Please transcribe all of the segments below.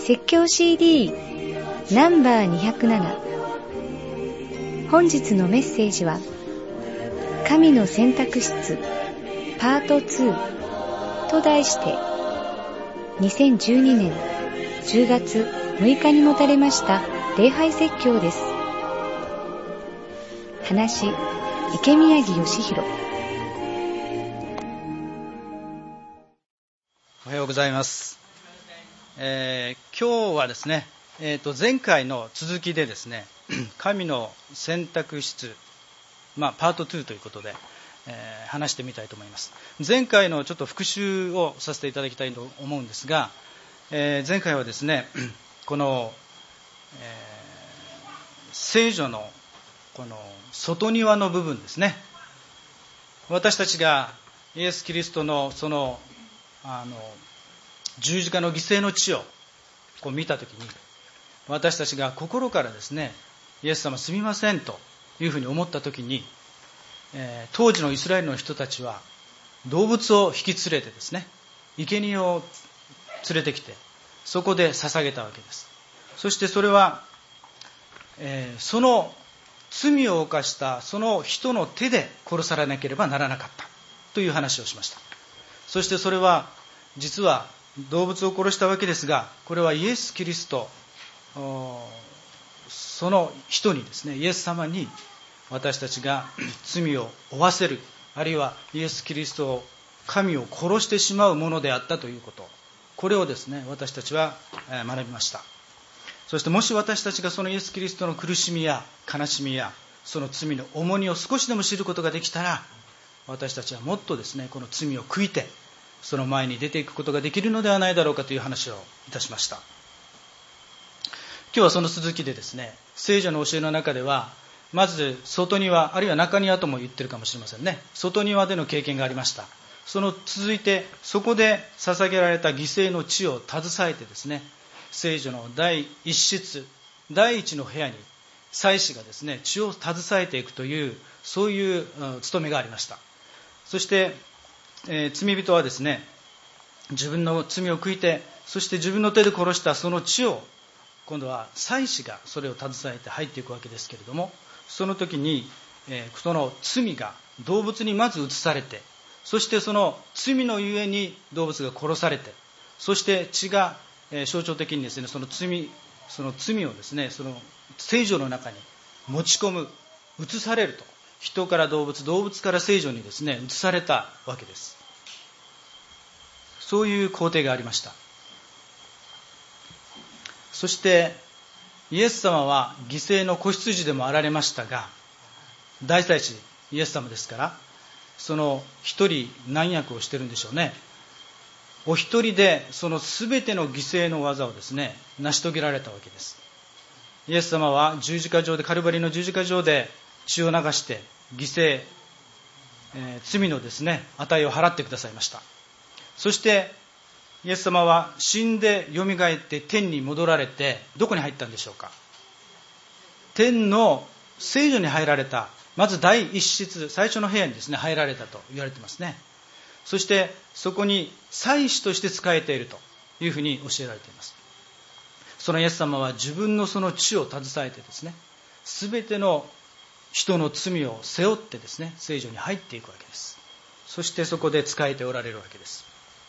説教 CD ナンバー207。本日のメッセージは神の選択室パート2と題して2012年10月6日に持たれました礼拝説教です。話池宮城義弘。 おはようございます。今日はですね、前回の続きでですね、神の選択室、パート2ということで、話してみたいと思います。前回のちょっと復習をさせていただきたいと思うんですが、前回はですね、この、聖女のこの外庭の部分ですね、私たちがイエス・キリストのその十字架の犠牲の地をこう見たときに、私たちが心からですね、イエス様すみませんというふうに思ったときに、当時のイスラエルの人たちは動物を引き連れてですね、生贄を連れてきて、そこで捧げたわけです。そしてそれは、その罪を犯したその人の手で殺されなければならなかったという話をしました。そしてそれは実は動物を殺したわけですが、これはイエス・キリスト、その人にですね、イエス様に私たちが罪を負わせる、あるいはイエス・キリストを神を殺してしまうものであったということ、これをですね、私たちは学びました。そしてもし私たちがそのイエス・キリストの苦しみや悲しみやその罪の重荷を少しでも知ることができたら、私たちはもっとですね、この罪を悔いてその前に出ていくことができるのではないだろうかという話をいたしました。今日はその続きでですね、聖女の教えの中では、まず外庭、あるいは中庭とも言ってるかもしれませんね。外庭での経験がありました。その続いて、そこで捧げられた犠牲の血を携えてですね、聖女の第一室、第一の部屋に祭司がですね、血を携えていくという、そういう務めがありました。そして、罪人はですね、自分の罪を悔いて、そして自分の手で殺したその血を、今度は祭司がそれを携えて入っていくわけですけれども、その時に、その罪が動物にまず移されて、そしてその罪のゆえに動物が殺されて、そして血が、象徴的にですね、その罪をですね、その聖女の中に持ち込む、移されると、人から動物、動物から聖女にですね、移されたわけです。そういう工程がありました。そしてイエス様は犠牲の子羊でもあられましたが、大祭司イエス様ですから、その一人何役をしてるんでしょうね。お一人でその全ての犠牲の技をですね、成し遂げられたわけです。イエス様は十字架上で、カルバリの十字架上で血を流して犠牲、罪のですね、値を払ってくださいました。そしてイエス様は死んでよみがえって天に戻られて、どこに入ったんでしょうか。天の聖女に入られた。まず第一室、最初の部屋にですね、入られたと言われていますね。そしてそこに祭司として仕えているというふうに教えられています。そのイエス様は自分のその血を携えてですね、すべての人の罪を背負ってですね、聖女に入っていくわけです。そしてそこで仕えておられるわけです。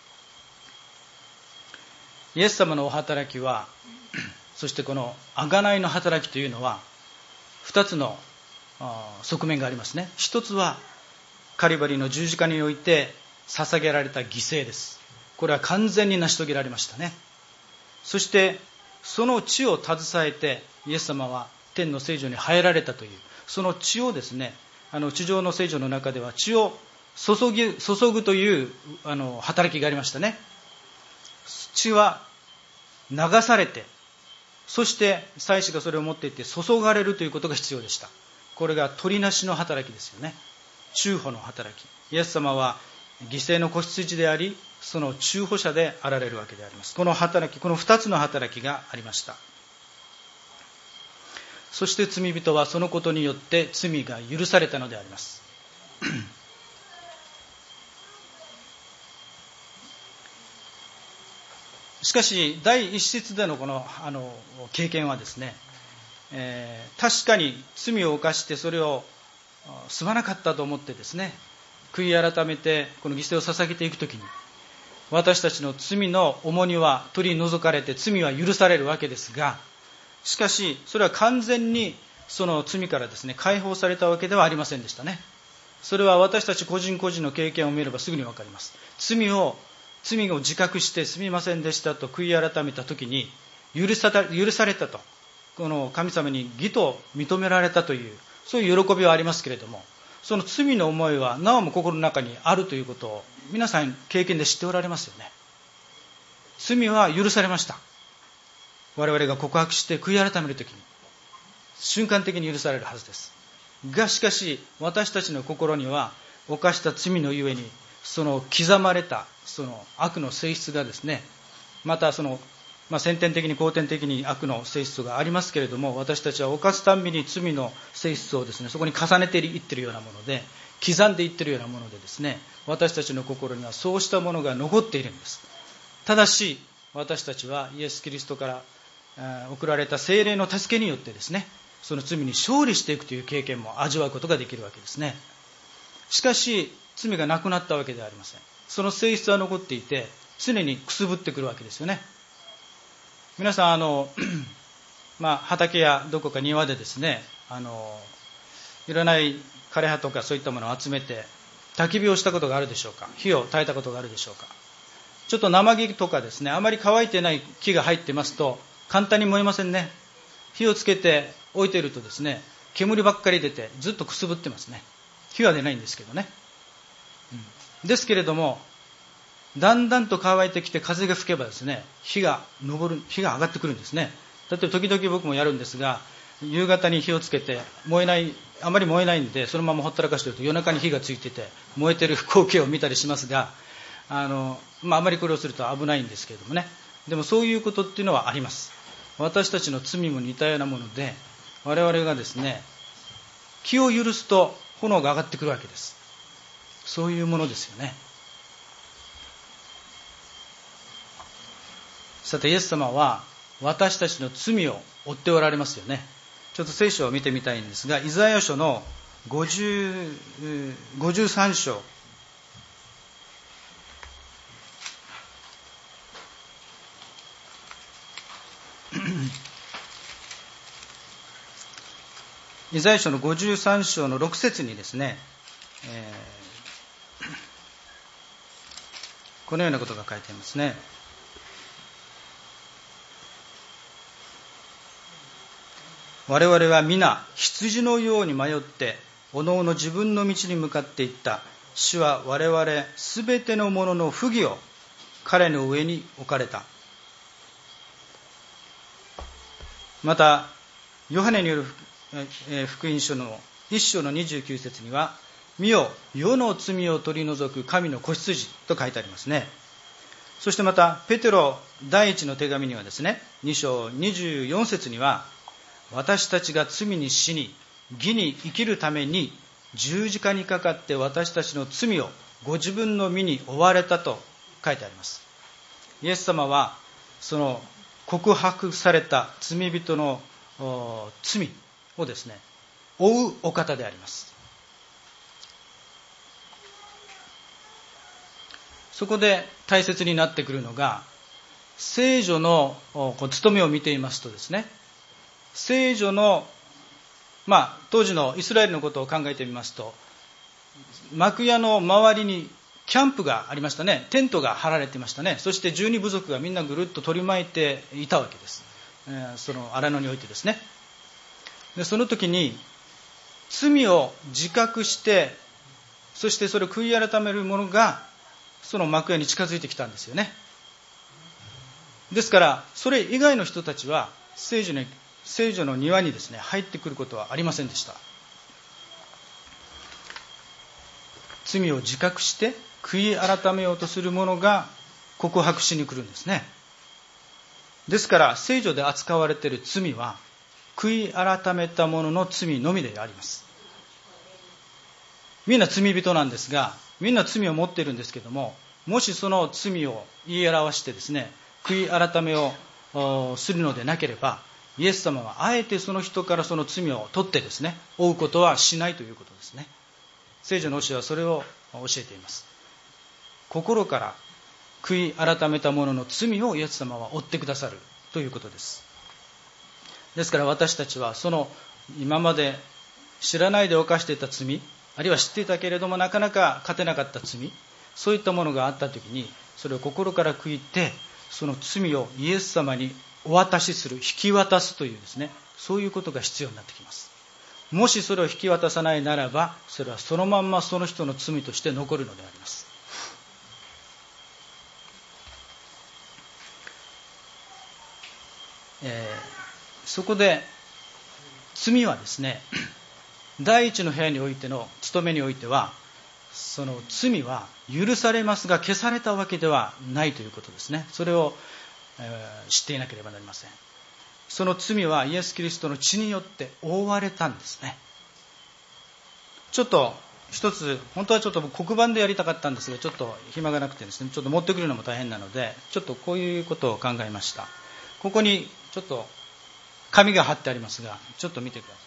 イエス様のお働きは、そしてこの贖いの働きというのは2つの側面がありますね。一つはカリバリの十字架において捧げられた犠牲です。これは完全に成し遂げられましたね。そしてその血を携えてイエス様は天の聖女に入られたという、その血をですね、地上の聖女の中では血を注ぐという働きがありましたね。血は流されて、そして祭司がそれを持っていって注がれるということが必要でした。これが取りなしの働きですよね。中保の働き。イエス様は犠牲の子羊であり、その中保者であられるわけであります。この働き、この2つの働きがありました。そして罪人はそのことによって罪が許されたのであります。 しかし第一節でのこの経験はですね、確かに罪を犯してそれをすまなかったと思ってですね、悔い改めてこの犠牲を捧げていくときに、私たちの罪の重荷は取り除かれて罪は許されるわけですが、しかしそれは完全にその罪からですね解放されたわけではありませんでしたね。それは私たち個人個人の経験を見ればすぐに分かります。罪を自覚してすみませんでしたと悔い改めたときに許されたと、この神様に義と認められたという、そういう喜びはありますけれども、その罪の思いはなおも心の中にあるということを皆さん経験で知っておられますよね。罪は許されました。我々が告白して悔い改めるときに瞬間的に許されるはずですが、しかし私たちの心には犯した罪のゆえにその刻まれたその悪の性質がですね、またその先天的に後天的に悪の性質がありますけれども、私たちは犯すたんびに罪の性質をですねそこに重ねていっているようなもので、刻んでいっているようなものでですね、私たちの心にはそうしたものが残っているんです。ただし私たちはイエス・キリストから送られた聖霊の助けによってですね、その罪に勝利していくという経験も味わうことができるわけですね。しかし罪がなくなったわけではありません。その性質は残っていて常にくすぶってくるわけですよね。皆さん畑やどこか庭でですね、いらない枯葉とかそういったものを集めて焚き火をしたことがあるでしょうか。火を焚いたことがあるでしょうか。ちょっと生木とかですね、あまり乾いてない木が入ってますと簡単に燃えませんね。火をつけて置いているとですね、煙ばっかり出てずっとくすぶってますね。火は出ないんですけどね、ですけれどもだんだんと乾いてきて風が吹けばですね、火が上がってくるんですね。例えば時々僕もやるんですが、夕方に火をつけてあまり燃えないんでそのままほったらかしていると夜中に火がついてて燃えてる光景を見たりしますが、あまりこれをすると危ないんですけれどもね。でもそういうことっていうのはあります。私たちの罪も似たようなもので、我々がですね気を許すと炎が上がってくるわけです。そういうものですよね。さてイエス様は私たちの罪を負っておられますよね。ちょっと聖書を見てみたいんですが、イザヤ書の53章イザヤ書の53章の6節にですね、このようなことが書いてありますね。我々は皆羊のように迷っておのおの自分の道に向かっていった。主は我々すべてのものの不義を彼の上に置かれた。またヨハネによる福音書の1章の29節には、見よ世の罪を取り除く神の子羊と書いてありますね。そしてまたペテロ第一の手紙にはですね、2章24節には、私たちが罪に死に義に生きるために十字架にかかって私たちの罪をご自分の身に負われたと書いてあります。イエス様はその告白された罪人の罪をですね負うお方であります。そこで大切になってくるのが、聖女の務めを見ていますとですね、聖女の、当時のイスラエルのことを考えてみますと、幕屋の周りにキャンプがありましたね。テントが張られていましたね。そして12部族がみんなぐるっと取り巻いていたわけです。その荒野においてですね。でその時に罪を自覚して、そしてそれを悔い改める者がその幕屋に近づいてきたんですよね。ですからそれ以外の人たちは聖女の庭にですね入ってくることはありませんでした。罪を自覚して悔い改めようとする者が告白しに来るんですね。ですから聖女で扱われている罪は悔い改めた者の罪のみであります。みんな罪人なんですが、みんな罪を持っているんですけども、もしその罪を言い表してですね、 悔い改めをするのでなければ、イエス様はあえてその人からその罪を取ってですね、負うことはしないということですね。聖書の教えはそれを教えています。心から悔い改めた者の罪をイエス様は負ってくださるということです。ですから私たちはその今まで知らないで犯していた罪、あるいは知っていたけれどもなかなか勝てなかった罪、そういったものがあったときに、それを心から悔いて、その罪をイエス様にお渡しする、引き渡すというですね、そういうことが必要になってきます。もしそれを引き渡さないならば、それはそのまんまその人の罪として残るのであります。そこで罪はですね、第一の部屋においての務めにおいては、その罪は許されますが消されたわけではないということですね。それを、知っていなければなりません。その罪はイエス・キリストの血によって覆われたんですね。ちょっと一つ、本当はちょっと黒板でやりたかったんですが、ちょっと暇がなくてですね、ちょっと持ってくるのも大変なので、ちょっとこういうことを考えました。ここにちょっと紙が貼ってありますが、ちょっと見てください。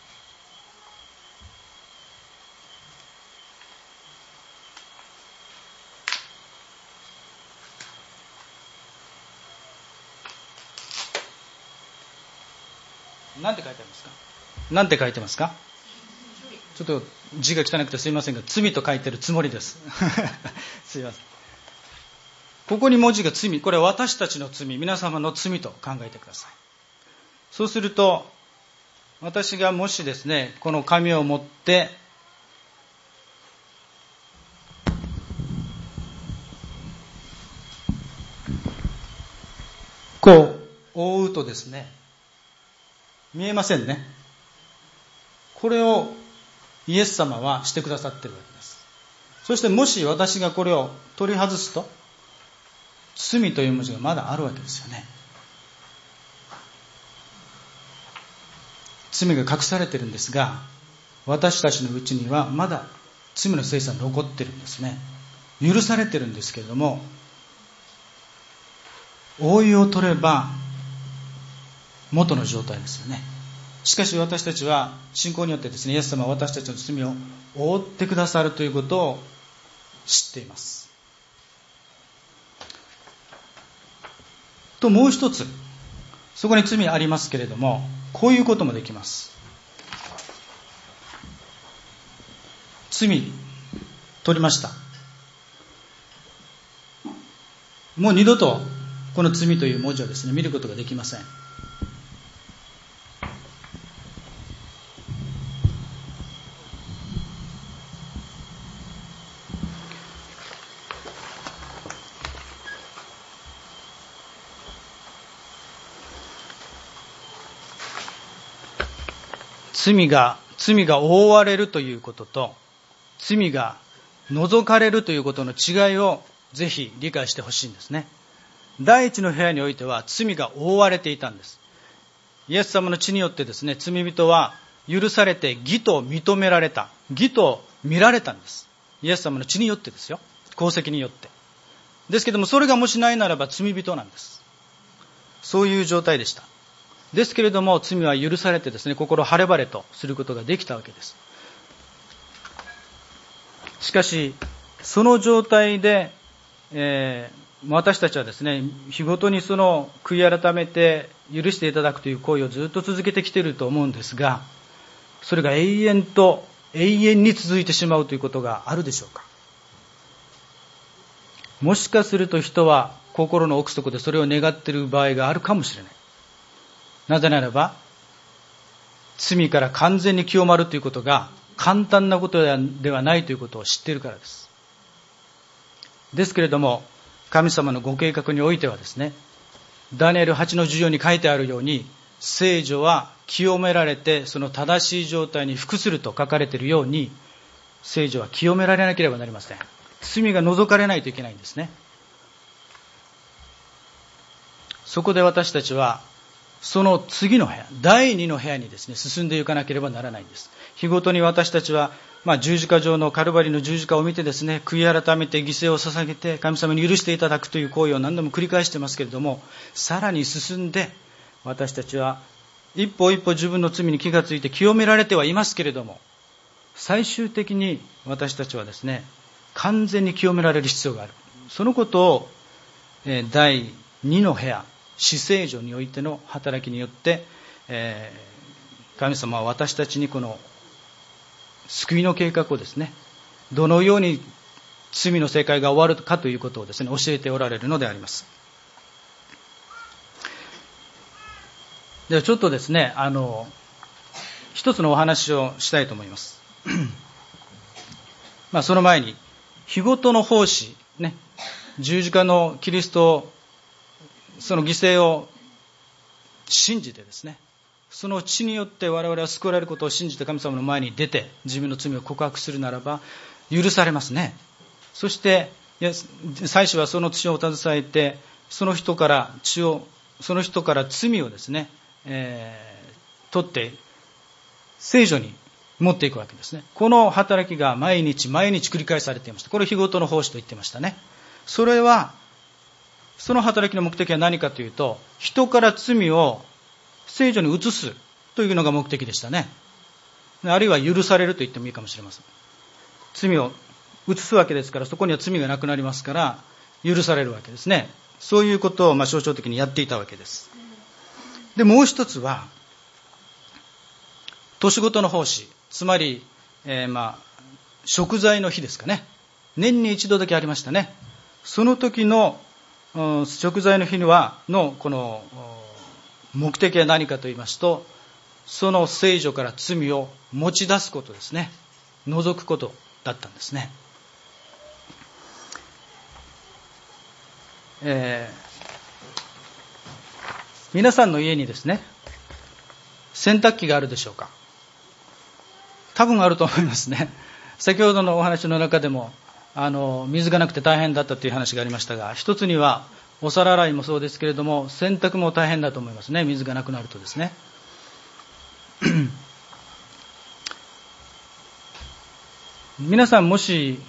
なんて書いてありますか？なんて書いてますか？ちょっと字が汚くてすいませんが、罪と書いてるつもりですすいません。ここに文字が罪、これは私たちの罪、皆様の罪と考えてください。そうすると、私がもしですね、この紙を持ってこう覆うとですね、見えませんね。これをイエス様はしてくださっているわけです。そしてもし私がこれを取り外すと、罪という文字がまだあるわけですよね。罪が隠されているんですが、私たちのうちにはまだ罪の性質が残っているんですね。許されているんですけれども、覆いを取れば元の状態ですよね。しかし私たちは信仰によってですね、イエス様は私たちの罪を覆ってくださるということを知っています。ともう一つ、そこに罪ありますけれども、こういうこともできます。罪取りました。もう二度とこの罪という文字をですね、見ることができません。罪が覆われるということと、罪が除かれるということの違いをぜひ理解してほしいんですね。第一の部屋においては罪が覆われていたんです。イエス様の血によってですね、罪人は許されて義と認められた。義と見られたんです。イエス様の血によってですよ。功績によって。ですけども、それがもしないならば罪人なんです。そういう状態でした。ですけれども、罪は許されてですね、心晴れ晴れとすることができたわけです。しかし、その状態で、私たちはですね、日ごとにその悔い改めて許していただくという行為をずっと続けてきていると思うんですが、それが永遠に続いてしまうということがあるでしょうか。もしかすると人は心の奥底でそれを願っている場合があるかもしれない。なぜならば、罪から完全に清まるということが簡単なことではないということを知っているからです。ですけれども、神様のご計画においてはですね、ダニエル8の14に書いてあるように、聖女は清められてその正しい状態に服すると書かれているように、聖女は清められなければなりません。罪が除かれないといけないんですね。そこで私たちはその次の部屋、第2の部屋にですね、進んでいかなければならないんです。日ごとに私たちは、十字架上のカルバリの十字架を見てですね、悔い改めて犠牲を捧げて神様に許していただくという行為を何度も繰り返してますけれども、さらに進んで私たちは一歩一歩自分の罪に気がついて清められてはいますけれども、最終的に私たちはですね、完全に清められる必要がある。そのことを第2の部屋、至聖所においての働きによって、神様は私たちにこの救いの計画をですね、どのように罪の世界が終わるかということをですね、教えておられるのであります。ではちょっとですね、一つのお話をしたいと思います。その前に、日ごとの奉仕、ね、十字架のキリストを、その犠牲を信じてですね、その血によって我々は救われることを信じて神様の前に出て自分の罪を告白するならば許されますね。そして祭司はその血を携えてその人から罪をですね、取って聖所に持っていくわけですね。この働きが毎日毎日繰り返されていました。これを日ごとの奉仕と言ってましたね。その働きの目的は何かというと、人から罪を聖所に移すというのが目的でしたね。あるいは許されると言ってもいいかもしれません。罪を移すわけですから、そこには罪がなくなりますから許されるわけですね。そういうことを象徴的にやっていたわけです。で、もう一つは年ごとの奉仕、つまり、贖罪の日ですかね。年に一度だけありましたね。その時の贖罪の日のこの目的は何かと言いますと、その聖所から罪を持ち出すことですね。除くことだったんですね。皆さんの家にですね、洗濯機があるでしょうか。多分あると思いますね。先ほどのお話の中でも水がなくて大変だったという話がありましたが、一つにはお皿洗いもそうですけれども、洗濯も大変だと思いますね。水がなくなるとですね。皆さんもし、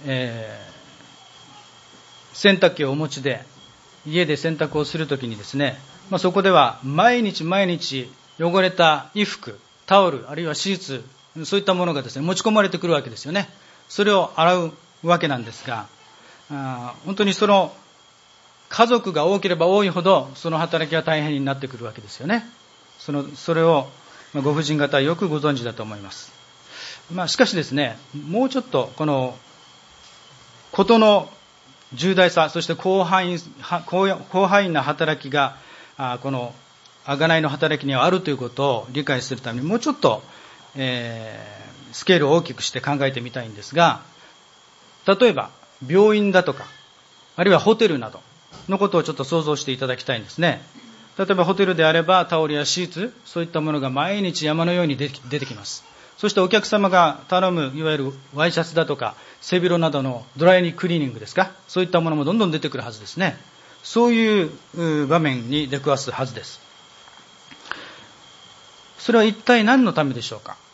洗濯機をお持ちで家で洗濯をするときにですね、そこでは毎日毎日汚れた衣服、タオル、あるいはシーツ、そういったものがですね、持ち込まれてくるわけですよね。それを洗うわけなんですが、本当にその家族が多ければ多いほどその働きは大変になってくるわけですよね。それをご婦人方はよくご存知だと思います。しかしですね、もうちょっとこの事の重大さ、そして広範囲な働きがこの贖いの働きにはあるということを理解するために、もうちょっと、スケールを大きくして考えてみたいんですが、例えば病院だとか、あるいはホテルなどのことをちょっと想像していただきたいんですね。例えばホテルであればタオルやシーツ、そういったものが毎日山のように出てきます。そしてお客様が頼むいわゆるワイシャツだとか背広などのドライクリーニングですか、そういったものもどんどん出てくるはずですね。そういう場面に出くわすはずです。それは一体何のためでしょうか。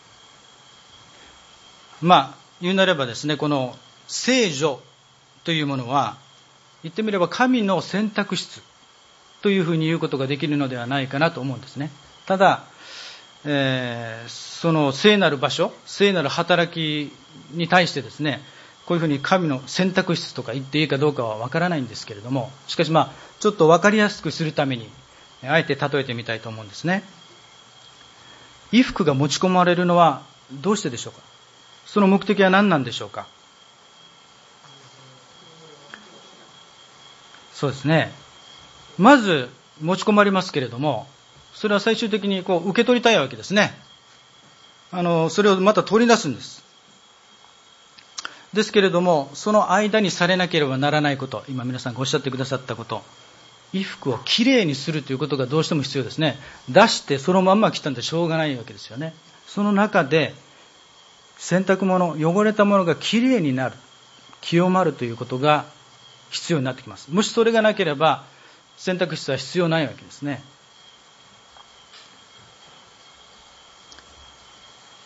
言うなればですね、この聖所というものは言ってみれば神の選択室というふうに言うことができるのではないかなと思うんですね。ただ、その聖なる場所、聖なる働きに対してですね、こういうふうに神の選択室とか言っていいかどうかはわからないんですけれども、しかしちょっとわかりやすくするためにあえて例えてみたいと思うんですね。衣服が持ち込まれるのはどうしてでしょうか。その目的は何なんでしょうか。そうですね。まず持ち込まれますけれども、それは最終的に受け取りたいわけですね。それをまた取り出すんです。ですけれども、その間にされなければならないこと、今皆さんがおっしゃってくださったこと、衣服をきれいにするということがどうしても必要ですね。出してそのまんま着たんでしょうがないわけですよね。その中で洗濯物、汚れたものがきれいになる、清まるということが必要になってきます。もしそれがなければ洗濯室は必要ないわけですね。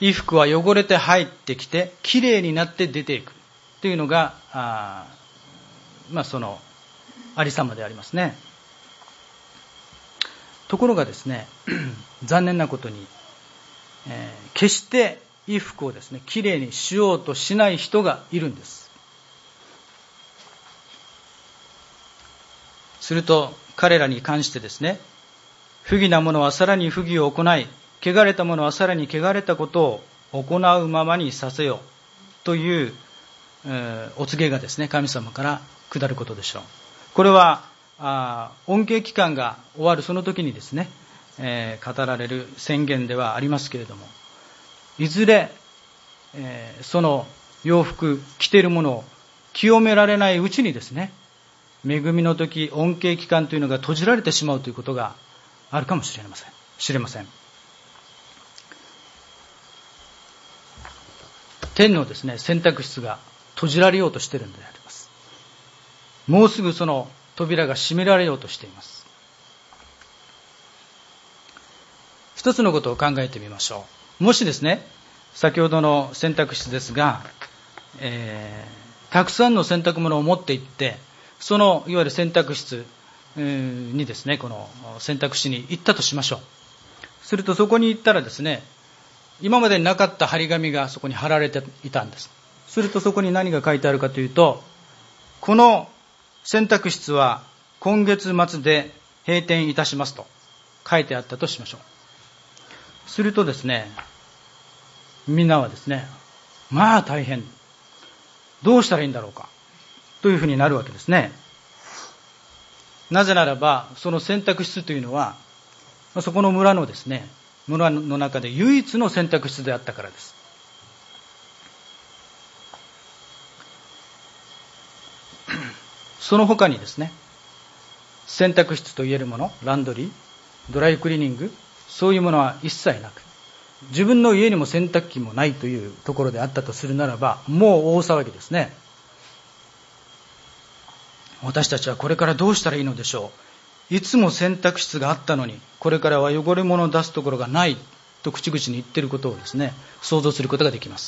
衣服は汚れて入ってきてきれいになって出ていくというのがそのありさまでありますね。ところがですね残念なことに、決して衣服をですねきれいにしようとしない人がいるんです。すると彼らに関してですね、不義なものはさらに不義を行い、汚れたものはさらに汚れたことを行うままにさせよという、お告げがですね神様から下ることでしょう。これは恩恵期間が終わるその時にですね、語られる宣言ではありますけれども、いずれ、その洋服着ているものを清められないうちにですね、恵みの時、恩恵期間というのが閉じられてしまうということがあるかもしれません。天のですね洗濯室が閉じられようとしているのであります。もうすぐその扉が閉められようとしています。一つのことを考えてみましょう。もしですね、先ほどの洗濯室ですが、たくさんの洗濯物を持って行って、そのいわゆる洗濯室にですね、この洗濯室に行ったとしましょう。するとそこに行ったらですね、今までになかった張り紙がそこに貼られていたんです。するとそこに何が書いてあるかというと、この洗濯室は今月末で閉店いたしますと書いてあったとしましょう。するとですね、みんなはですね、まあ大変、どうしたらいいんだろうかというふうになるわけですね。なぜならば、その洗濯室というのはそこの村のですね、村の中で唯一の洗濯室であったからです。その他にですね、洗濯室といえるもの、ランドリー、ドライクリーニング、そういうものは一切なく、自分の家にも洗濯機もないというところであったとするならば、もう大騒ぎですね。私たちはこれからどうしたらいいのでしょう。いつも洗濯室があったのに、これからは汚れ物を出すところがないと口々に言っていることをですね、想像することができます。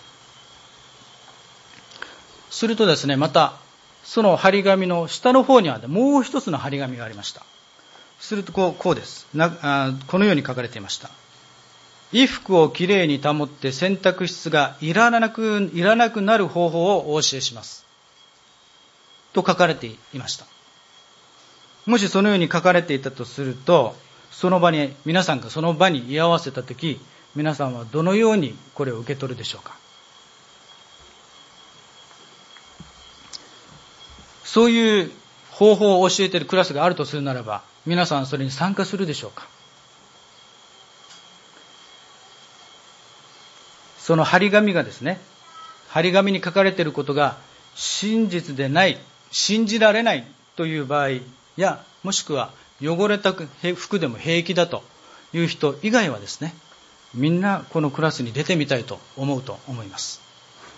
するとですね、またその張り紙の下の方にはもう一つの張り紙がありました。するとこうです。このように書かれていました。衣服をきれいに保って洗濯室がいらなくなる方法をお教えしますと書かれていました。もしそのように書かれていたとすると、皆さんがその場に居合わせたとき、皆さんはどのようにこれを受け取るでしょうか。そういう方法を教えているクラスがあるとするならば、皆さんそれに参加するでしょうか。その張り紙がですね、張り紙に書かれていることが真実でない、信じられないという場合や、もしくは汚れた服でも平気だという人以外はですね、みんなこのクラスに出てみたいと思うと思います。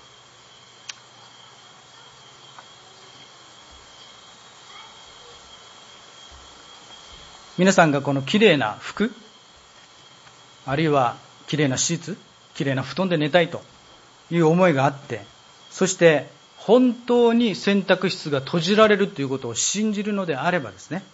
皆さんがこのきれいな服、あるいはきれいなシーツ、きれいな布団で寝たいという思いがあって、そして本当に洗濯室が閉じられるということを信じるのであればですね、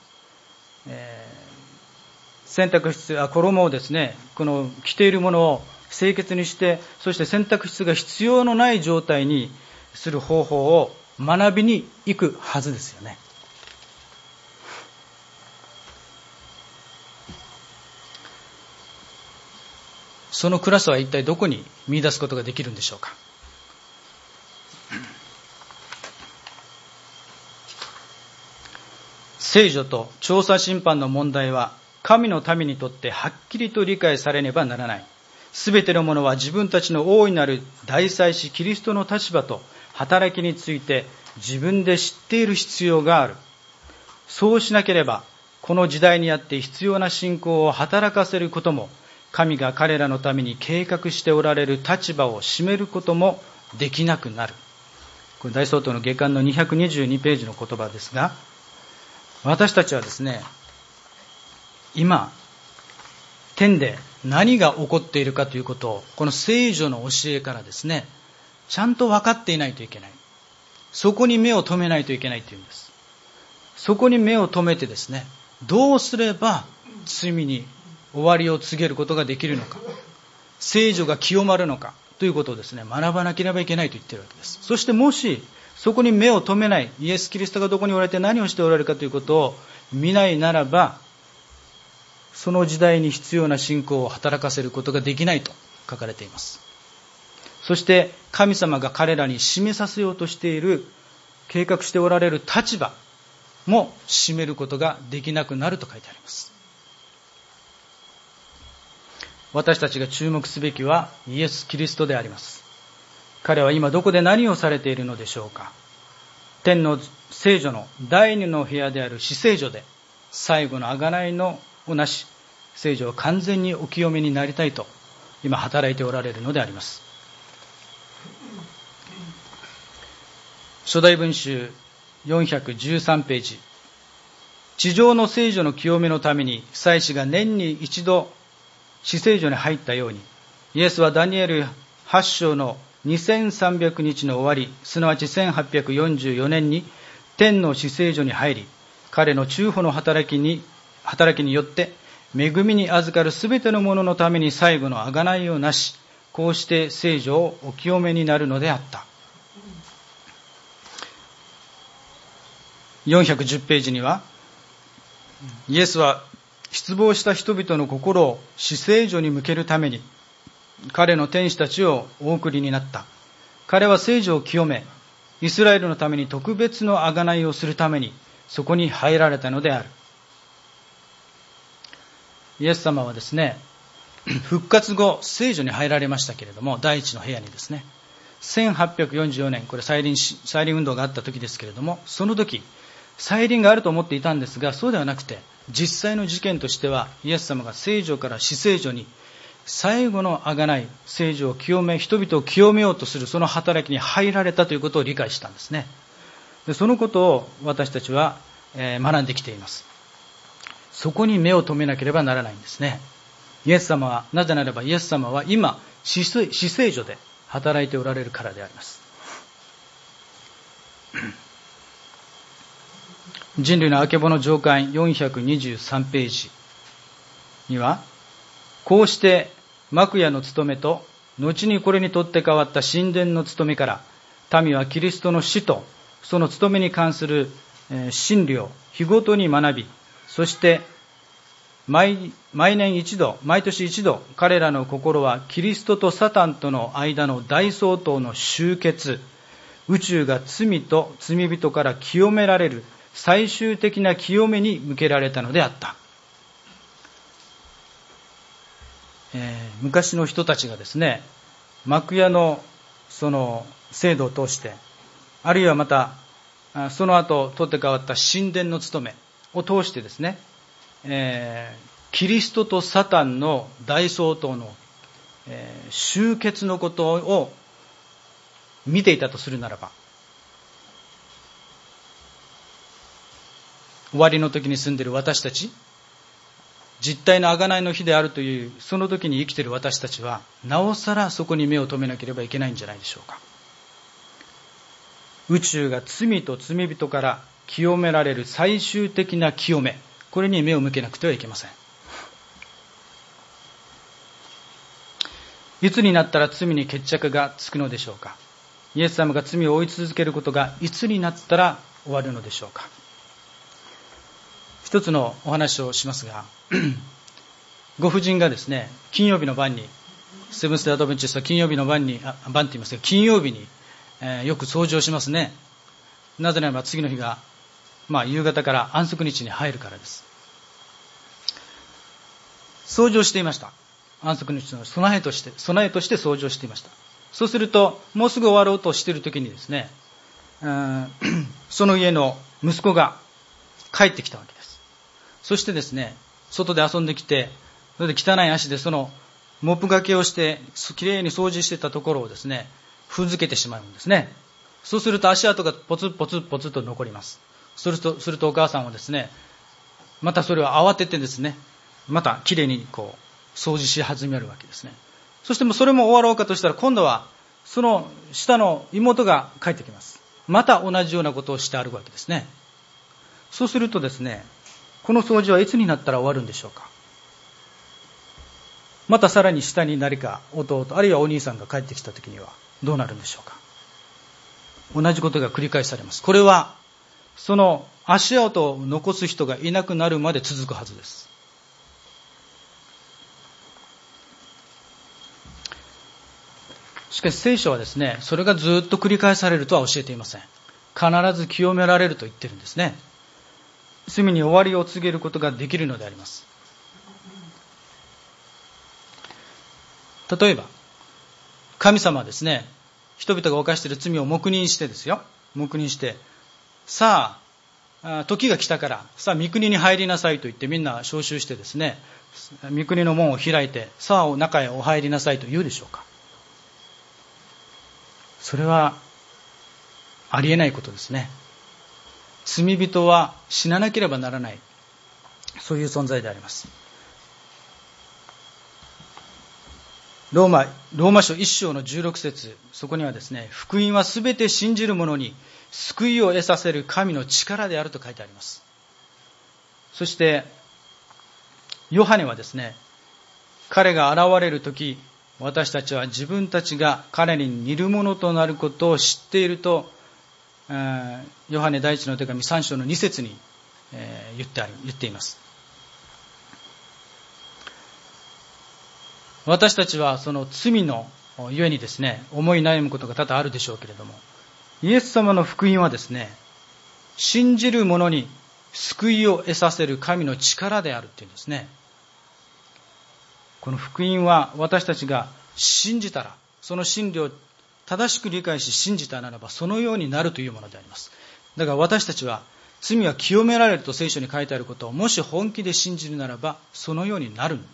洗濯室衣をですね、この着ているものを清潔にして、そして洗濯室が必要のない状態にする方法を学びに行くはずですよね。そのクラスは一体どこに見出すことができるんでしょうか。聖女と調査審判の問題は神の民にとってはっきりと理解されねばならない。すべてのものは自分たちの大いなる大祭司キリストの立場と働きについて自分で知っている必要がある。そうしなければこの時代にあって必要な信仰を働かせることも、神が彼らのために計画しておられる立場を占めることもできなくなる。これ大総統の下巻の222ページの言葉ですが、私たちはですね、今天で何が起こっているかということを、この聖女の教えからですね、ちゃんと分かっていないといけない。そこに目を留めないといけないというんです。そこに目を留めてですね、どうすれば罪に終わりを告げることができるのか、聖女が清まるのかということをですね、学ばなければいけないと言っているわけです。そしてもしそこに目を留めない、イエス・キリストがどこにおられて何をしておられるかということを見ないならば、その時代に必要な信仰を働かせることができないと書かれています。そして神様が彼らに示させようとしている、計画しておられる立場も占めることができなくなると書いてあります。私たちが注目すべきはイエス・キリストであります。彼は今どこで何をされているのでしょうか。天の聖女の第二の部屋である至聖所で最後の贖いのをなし、聖女を完全にお清めになりたいと今働いておられるのであります。初代文集413ページ。地上の聖女の清めのために祭司が年に一度至聖所に入ったように、イエスはダニエル8章の2300日の終わり、すなわち1844年に天の至聖所に入り、彼の中保の働きによって恵みに預かるすべてのもののために最後の贖いをなし、こうして聖女をお清めになるのであった。410ページには、イエスは失望した人々の心を至聖所に向けるために彼の天使たちをお送りになった。彼は聖女を清め、イスラエルのために特別の贖いをするためにそこに入られたのである。イエス様はですね、復活後聖女に入られましたけれども、第一の部屋にですね、1844年、これ再臨運動があった時ですけれども、その時再臨があると思っていたんですが、そうではなくて、実際の事件としてはイエス様が聖女から至聖所に最後の贖い、聖女を清め、人々を清めようとするその働きに入られたということを理解したんですね。でそのことを私たちは学んできています。そこに目を留めなければならないんですね。イエス様は、なぜならばイエス様は今至聖所で働いておられるからであります。人類のあけぼの上巻423ページには、こうして幕屋の務めと後にこれにとって変わった神殿の務めから民はキリストの死とその務めに関する真理を日ごとに学び、そして毎年一度、毎年一度、彼らの心はキリストとサタンとの間の大相当の終結、宇宙が罪と罪人から清められる最終的な清めに向けられたのであった。昔の人たちがですね、幕屋のその制度を通して、あるいはまたその後取って変わった神殿の務めを通してですね、キリストとサタンの大相当の、終結のことを見ていたとするならば、終わりの時に住んでいる私たち、実体の贖いの日であるというその時に生きている私たちは、なおさらそこに目を留めなければいけないんじゃないでしょうか。宇宙が罪と罪人から清められる最終的な清め、これに目を向けなくてはいけません。いつになったら罪に決着がつくのでしょうか。イエス様が罪を追い続けることがいつになったら終わるのでしょうか。一つのお話をしますが、ご婦人がですね、金曜日の晩に、セブンス・デー・アドベンチストは金曜日の晩に、晩って言いますが、金曜日に、よく掃除をしますね。なぜならば次の日が、夕方から安息日に入るからです。掃除をしていました。安息日の備えとして掃除をしていました。そうすると、もうすぐ終わろうとしている時にですね、その家の息子が帰ってきたわけです。そしてですね、外で遊んできて、それで汚い足でそのモップがけをしてきれいに掃除してたところをですね、踏んづけてしまうんですね。そうすると足跡がポツポツポツと残ります。するとお母さんはですね、またそれを慌ててですね、またきれいに掃除し始めるわけですね。そしてもうそれも終わろうかとしたら、今度はその下の妹が帰ってきます。また同じようなことをして歩くわけですね。そうするとですね、この掃除はいつになったら終わるんでしょうか。またさらに下に何か弟あるいはお兄さんが帰ってきた時にはどうなるんでしょうか。同じことが繰り返されます。これはその足跡を残す人がいなくなるまで続くはずです。しかし聖書はですね、それがずっと繰り返されるとは教えていません。必ず清められると言ってるんですね。罪に終わりを告げることができるのであります。例えば神様はですね、人々が犯している罪を黙認してですよ、黙認して、さあ時が来たからさあ御国に入りなさいと言ってみんな召集してですね、御国の門を開いてさあ中へお入りなさいと言うでしょうか。それはありえないことですね。罪人は死ななければならない、そういう存在であります。ローマ書1章の16節、そこにはですね、福音はすべて信じる者に救いを得させる神の力であると書いてあります。そしてヨハネはですね、彼が現れるとき、私たちは自分たちが彼に似るものとなることを知っていると、ヨハネ第一の手紙3章の2節に言っています。私たちはその罪のゆえにですね、思い悩むことが多々あるでしょうけれども、イエス様の福音はですね、信じる者に救いを得させる神の力であるっていうんですね。この福音は私たちが信じたら、その真理を正しく理解し信じたならばそのようになるというものであります。だから私たちは罪は清められると聖書に書いてあることをもし本気で信じるならばそのようになる。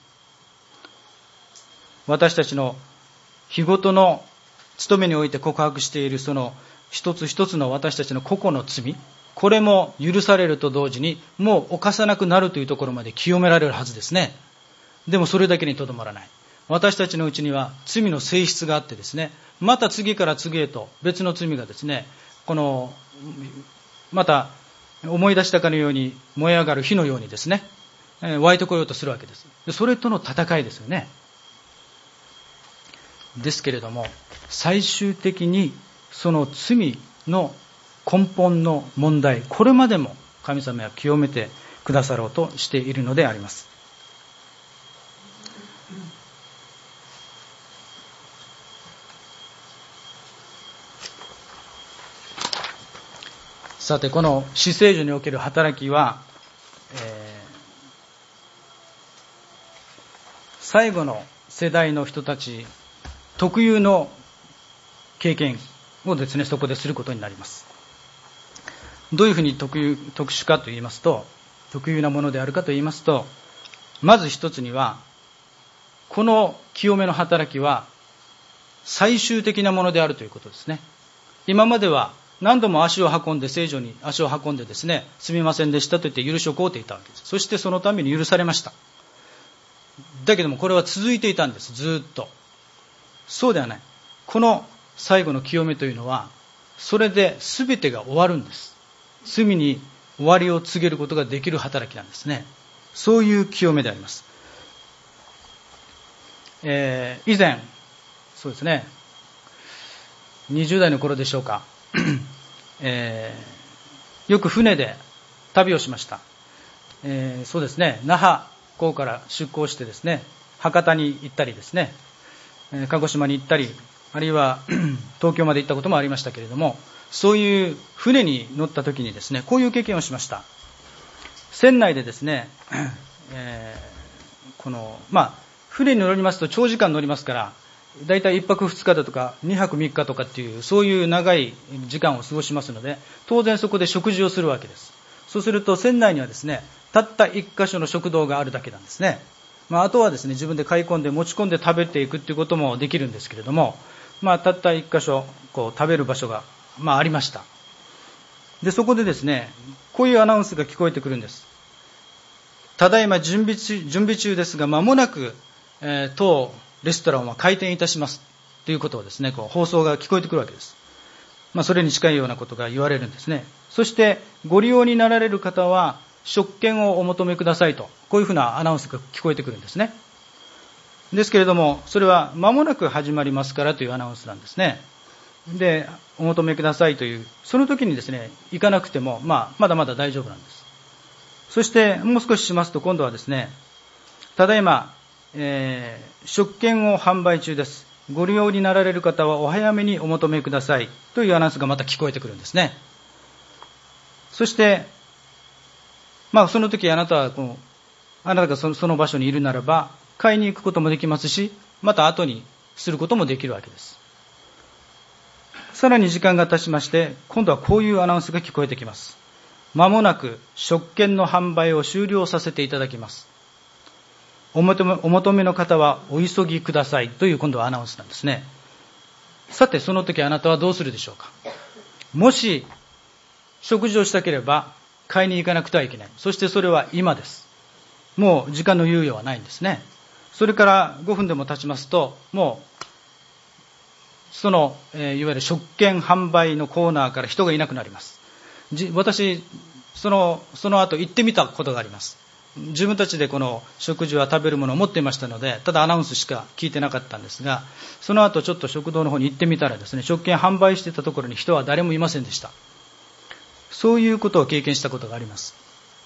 私たちの日ごとの務めにおいて告白しているその一つ一つの私たちの個々の罪、これも許されると同時にもう犯さなくなるというところまで清められるはずですね。でもそれだけにとどまらない。私たちのうちには罪の性質があってですね、また次から次へと別の罪がですね、また思い出したかのように燃え上がる火のようにですね、湧いてこようとするわけです。それとの戦いですよね。ですけれども、最終的にその罪の根本の問題、これまでも神様は清めてくださろうとしているのであります。さて、この至聖所における働きは、最後の世代の人たち特有の経験をですね、そこですることになります。どういうふうに特殊かと言いますと、特有なものであるかと言いますと、まず一つには、この清めの働きは最終的なものであるということですね。今までは何度も聖所に足を運んでですね、すみませんでしたと言って許しを請うていたわけです。そしてそのために許されました。だけどもこれは続いていたんです、ずっと。そうではない。この最後の清めというのは、それで全てが終わるんです。罪に終わりを告げることができる働きなんですね。そういう清めであります。以前、そうですね、20代の頃でしょうか、よく船で旅をしました。そうですね、那覇港から出港してですね、博多に行ったりですね、鹿児島に行ったり、あるいは東京まで行ったこともありましたけれども、そういう船に乗った時にですね、こういう経験をしました。船内でですね、船に乗りますと長時間乗りますから、だいたい1泊2日だとか2泊3日とかっていう、そういう長い時間を過ごしますので、当然そこで食事をするわけです。そうすると船内にはですね、たった1箇所の食堂があるだけなんですね。あとはですね、自分で買い込んで持ち込んで食べていくっていうこともできるんですけれども、たった1箇所食べる場所がありました。でそこでですね、こういうアナウンスが聞こえてくるんです。ただいま準備中ですが、間もなく、 当レストランは開店いたしますということをですね、放送が聞こえてくるわけです。それに近いようなことが言われるんですね。そしてご利用になられる方は食券をお求めくださいと、こういうふうなアナウンスが聞こえてくるんですね。ですけれども、それは間もなく始まりますからというアナウンスなんですね。で、お求めくださいという、その時にですね、行かなくても、まだまだ大丈夫なんです。そしてもう少ししますと、今度はですね、ただいま、食券を販売中です。ご利用になられる方はお早めにお求めくださいというアナウンスがまた聞こえてくるんですね。そして、その時あなたがその場所にいるならば、買いに行くこともできますし、また後にすることもできるわけです。さらに時間が経ちまして、今度はこういうアナウンスが聞こえてきます。まもなく食券の販売を終了させていただきます。お求めの方はお急ぎくださいという今度はアナウンスなんですね。さて、その時あなたはどうするでしょうか。もし食事をしたければ買いに行かなくてはいけない。そしてそれは今です。もう時間の猶予はないんですね。それから5分でも経ちますと、もうその、いわゆる食券販売のコーナーから人がいなくなります。私、その後行ってみたことがあります。自分たちでこの食事は食べるものを持っていましたので、ただアナウンスしか聞いてなかったんですが、その後ちょっと食堂の方に行ってみたらですね、食券販売していたところに人は誰もいませんでした。そういうことを経験したことがあります。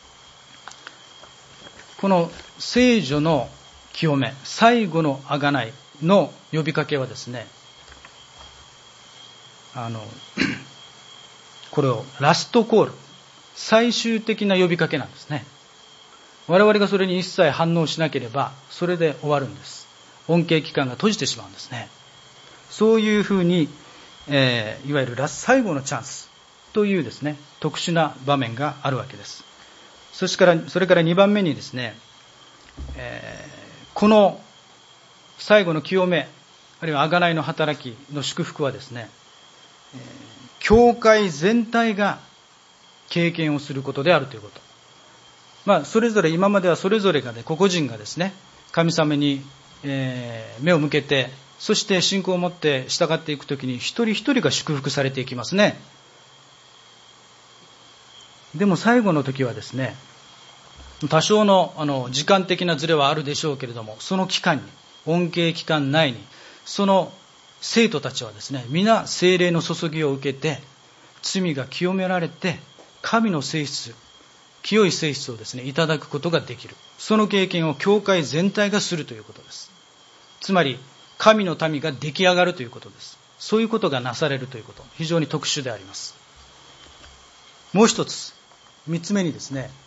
この聖女の清め、最後の贖いの呼びかけはですね、これをラストコール、最終的な呼びかけなんですね。我々がそれに一切反応しなければそれで終わるんです。恩恵期間が閉じてしまうんですね。そういうふうに、いわゆる最後のチャンスというですね、特殊な場面があるわけです。それから2番目にですね、この最後の清め、あるいは贖いの働きの祝福はですね、教会全体が経験をすることであるということ。それぞれ今まではそれぞれが個々人がですね、神様に、目を向けて、そして信仰を持って従っていくときに一人一人が祝福されていきますね。でも最後の時はですね、多少の時間的なズレはあるでしょうけれども、その期間に、恩恵期間内に、その生徒たちはですね、皆聖霊の注ぎを受けて、罪が清められて、神の性質、清い性質をですね、いただくことができる。その経験を教会全体がするということです。つまり、神の民が出来上がるということです。そういうことがなされるということ、非常に特殊であります。もう一つ、三つ目にですね、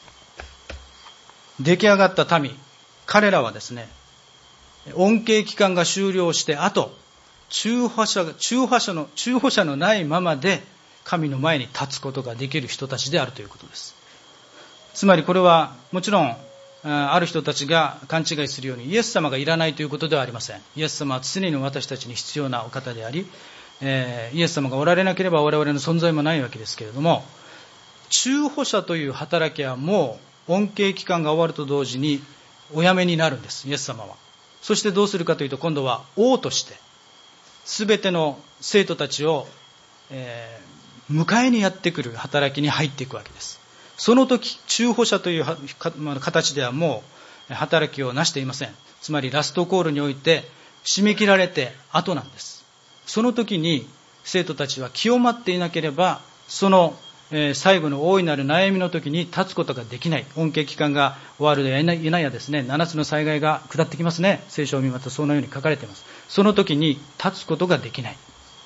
出来上がった民、彼らはですね、恩恵期間が終了して後、中保者のないままで神の前に立つことができる人たちであるということです。つまりこれはもちろんある人たちが勘違いするようにイエス様がいらないということではありません。イエス様は常に私たちに必要なお方であり、イエス様がおられなければ我々の存在もないわけですけれども、中保者という働きはもう恩恵期間が終わると同時にお辞めになるんです、イエス様は。そしてどうするかというと、今度は王として全ての生徒たちを、迎えにやってくる働きに入っていくわけです。その時、中保者という形ではもう働きをなしていません。つまりラストコールにおいて締め切られて後なんです。その時に生徒たちは清まっていなければ、その最後の大いなる悩みの時に立つことができない。恩恵期間が終わるやいなやですね、7つの災害が下ってきますね。聖書を見ますとそのように書かれています。その時に立つことができない。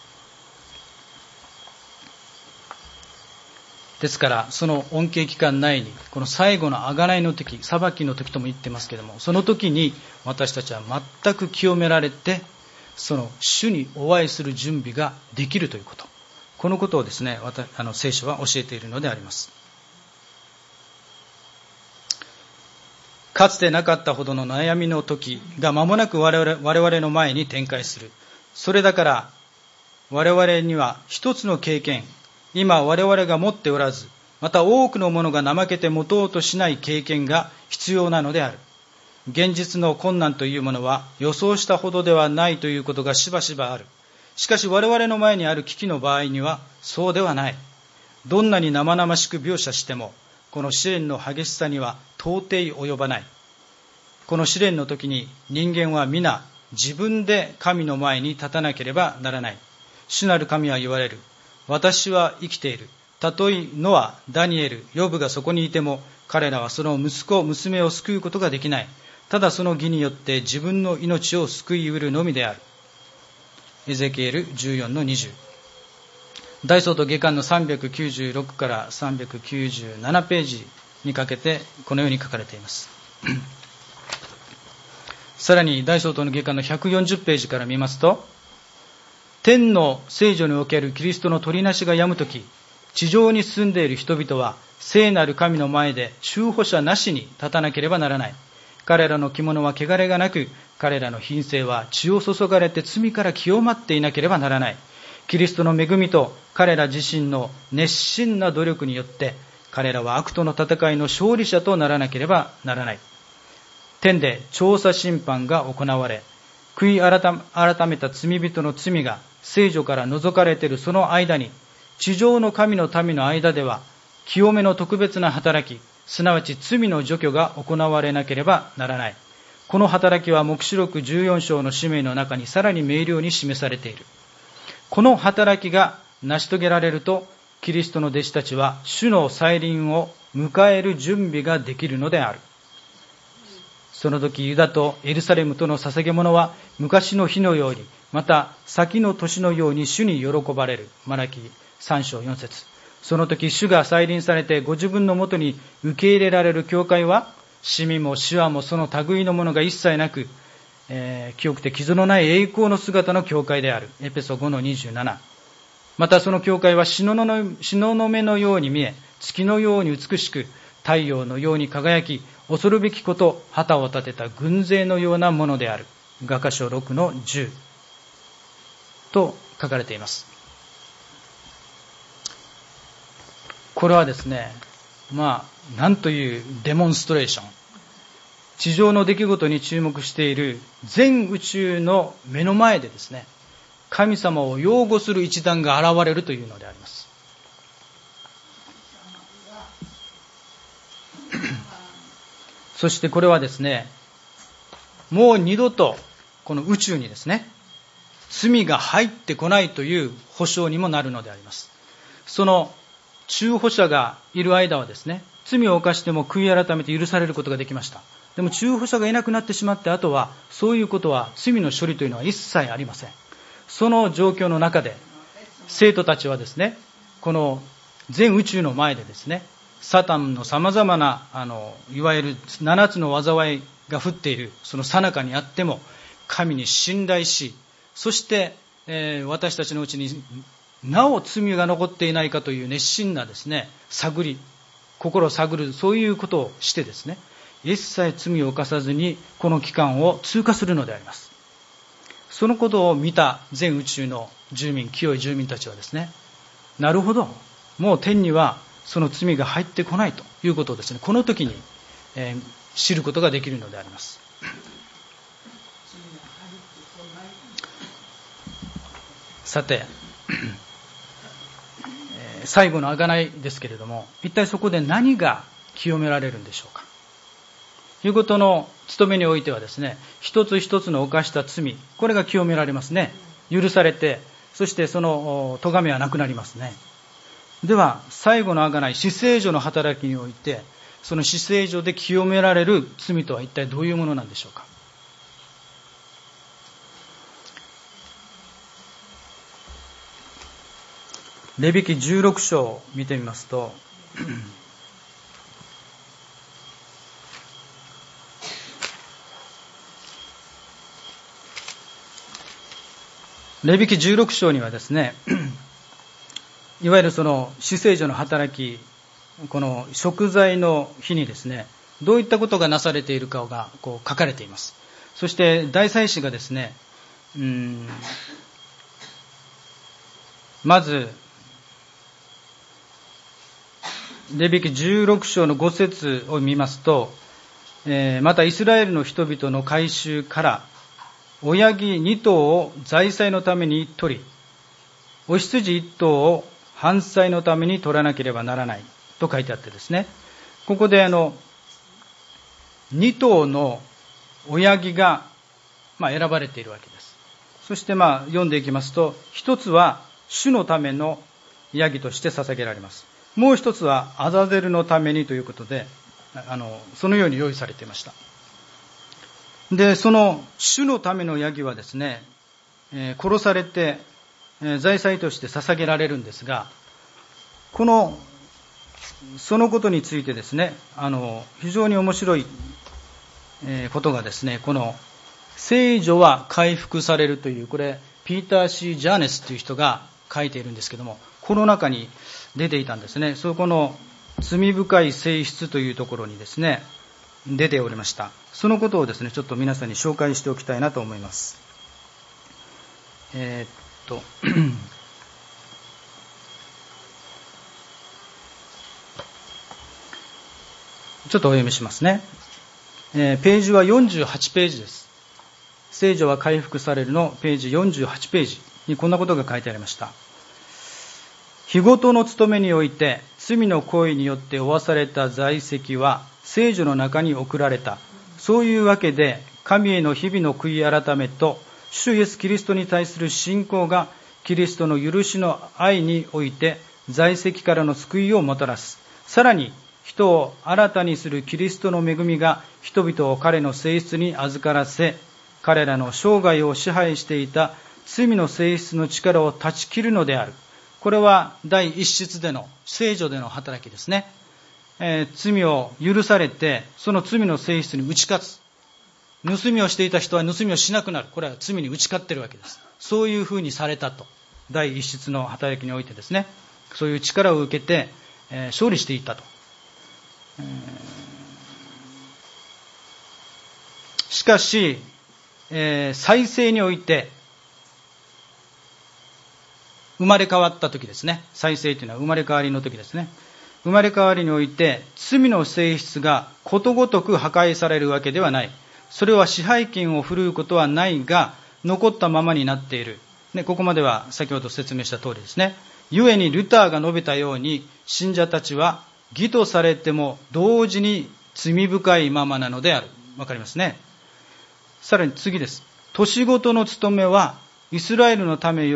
ですからその恩恵期間内に、この最後の贖いの時、裁きの時とも言ってますけれども、その時に私たちは全く清められて、その主にお会いする準備ができるということ、このことをですね、聖書は教えているのであります。かつてなかったほどの悩みの時が間もなく我々の前に展開する。それだから我々には一つの経験、今我々が持っておらず、また多くの者が怠けて持とうとしない経験が必要なのである。 現実の困難というものは予想したほどではないということがしばしばある。しかし我々の前にある危機の場合にはそうではない。どんなに生々しく描写しても、この試練の激しさには到底及ばない。この試練の時に人間は皆自分で神の前に立たなければならない。主なる神は言われる。私は生きている。たとえノア、ダニエル、ヨブがそこにいても、彼らはその息子、娘を救うことができない。ただその義によって自分の命を救い得るのみである。エゼキエル14の20。大総と下巻の396から397ページにかけてこのように書かれています。さらに大総との下巻の140ページから見ますと、天の聖女におけるキリストの取りなしが止むとき、地上に住んでいる人々は聖なる神の前で中保者なしに立たなければならない。彼らの着物は汚れがなく、彼らの品性は血を注がれて罪から清まっていなければならない。キリストの恵みと彼ら自身の熱心な努力によって、彼らは悪との戦いの勝利者とならなければならない。天で調査審判が行われ、悔い改めた罪人の罪が聖女から除かれているその間に、地上の神の民の間では清めの特別な働き、すなわち罪の除去が行われなければならない。この働きは黙示録14章の使命の中にさらに明瞭に示されている。この働きが成し遂げられると、キリストの弟子たちは主の再臨を迎える準備ができるのである。その時ユダとエルサレムとの捧げ物は昔の日のように、また先の年のように主に喜ばれる。マラキ3章4節。その時主が再臨されてご自分のもとに受け入れられる教会は、シミもシワもその類のものが一切なく、清くて傷のない栄光の姿の教会である。エペソ5の27。またその教会は東雲のように見え、月のように美しく、太陽のように輝き、恐るべきこと旗を立てた軍勢のようなものである。雅歌書6の10と書かれています。これはですね、なんというデモンストレーション。地上の出来事に注目している全宇宙の目の前でですね、神様を擁護する一団が現れるというのであります。そしてこれはですね、もう二度とこの宇宙にですね、罪が入ってこないという保証にもなるのであります。その中保者がいる間はですね、罪を犯しても悔い改めて許されることができました。でも中保者がいなくなってしまってあとは、そういうことは、罪の処理というのは一切ありません。その状況の中で、生徒たちはですね、この全宇宙の前でですね、サタンの様々ないわゆる7つの災いが降っているその最中にあっても、神に信頼し、そして、私たちのうちになお罪が残っていないかという熱心なですね、心を探る、そういうことをしてですね、一切罪を犯さずにこの期間を通過するのであります。そのことを見た全宇宙の住民、清い住民たちはですね、なるほど、もう天にはその罪が入ってこないということをですね、この時に、知ることができるのであります。さて、最後の贖いですけれども、一体そこで何が清められるんでしょうか。ということの務めにおいてはですね、一つ一つの犯した罪、これが清められますね。許されて、そしてその咎めはなくなりますね。では、最後の贖い、至聖所の働きにおいて、その至聖所で清められる罪とは一体どういうものなんでしょうか。レビ記16章を見てみますと、レビ記16章にはですね、いわゆるその至聖所の働き、この贖罪の日にですね、どういったことがなされているかがこう書かれています。そして大祭司がですね、まずレビ記16章の5節を見ますと、 またイスラエルの人々の改宗から親木2頭を財祭のために取り、お羊1頭を燔祭のために取らなければならないと書いてあってですね、ここで2頭の親木が選ばれているわけです。そして読んでいきますと、一つは主のためのヤギとして捧げられます。もう一つはアザゼルのためにということで、そのように用意されていました。で、その主のためのヤギはですね、殺されて財祭として捧げられるんですが、そのことについてですね、非常に面白いことがですね、この聖女は回復されるという、これピーター・シー・ジャーネスという人が書いているんですけども、この中に出ていたんですね。そこの罪深い性質というところにですね、出ておりました。そのことをですね、ちょっと皆さんに紹介しておきたいなと思います。ちょっとお読みしますね。ページは48ページです。聖女は回復されるのページ48ページにこんなことが書いてありました。日ごとの務めにおいて罪の行為によって負わされた在籍は聖女の中に送られた。そういうわけで神への日々の悔い改めと主イエスキリストに対する信仰がキリストの許しの愛において在籍からの救いをもたらす。さらに人を新たにするキリストの恵みが人々を彼の性質に預からせ、彼らの生涯を支配していた罪の性質の力を断ち切るのである。これは第一質での聖女での働きですね。罪を許されてその罪の性質に打ち勝つ。盗みをしていた人は盗みをしなくなる。これは罪に打ち勝っているわけです。そういうふうにされたと。第一質の働きにおいてですね、そういう力を受けて、勝利していったと。しかし、再生において生まれ変わった時ですね。再生というのは生まれ変わりの時ですね。生まれ変わりにおいて罪の性質がことごとく破壊されるわけではない。それは支配権を振るうことはないが残ったままになっている。ここまでは先ほど説明した通りですね。故にルターが述べたように信者たちは義とされても同時に罪深いままなのである。わかりますね。さらに次です。年ごとの務めはイスラエルのための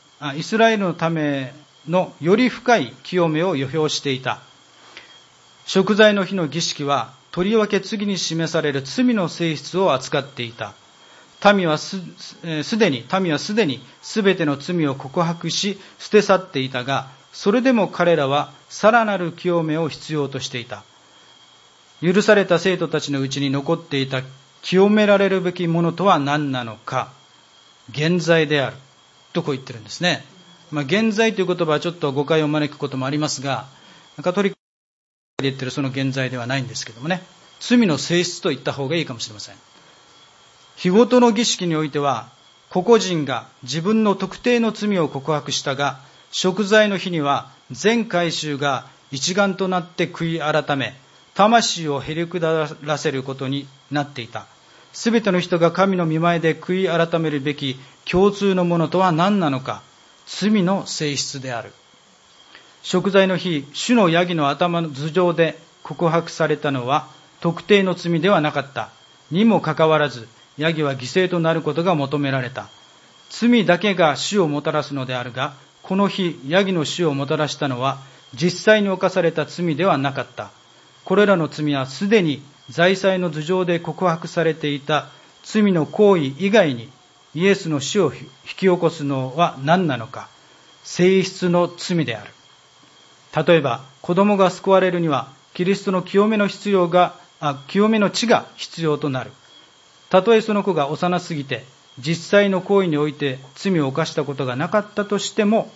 より深い清めを予表していた。贖罪の日の儀式はとりわけ次に示される罪の性質を扱っていた。民はすでに全ての罪を告白し捨て去っていたが、それでも彼らはさらなる清めを必要としていた。許された生徒たちのうちに残っていた清められるべきものとは何なのか。原罪である。とこう言ってるんですね。原罪という言葉はちょっと誤解を招くこともありますが、カトリックで言ってるその原罪ではないんですけどもね、罪の性質と言った方がいいかもしれません。日ごとの儀式においては、個々人が自分の特定の罪を告白したが、贖罪の日には全改宗が一丸となって悔い改め、魂をへりくだらせることになっていた。すべての人が神の御前で悔い改めるべき共通のものとは何なのか。罪の性質である。贖罪の日、主のヤギの頭の頭上で告白されたのは特定の罪ではなかった。にもかかわらず、ヤギは犠牲となることが求められた。罪だけが死をもたらすのであるが、この日、ヤギの死をもたらしたのは実際に犯された罪ではなかった。これらの罪はすでに財祭の頭上で告白されていた罪の行為以外にイエスの死を引き起こすのは何なのか。性質の罪である。例えば、子供が救われるにはキリストの清めの血が必要となる。たとえその子が幼すぎて実際の行為において罪を犯したことがなかったとしても、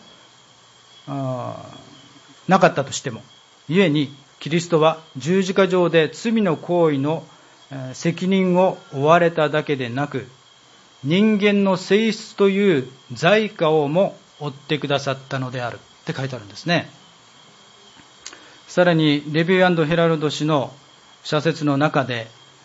故にキリストは十字架上で罪の行為の責任を負われただけでなく、人間の性質という罪過をも負ってくださったのであるって書いてあるんですね。さらにレビュー&ヘラルド氏の社説の中で、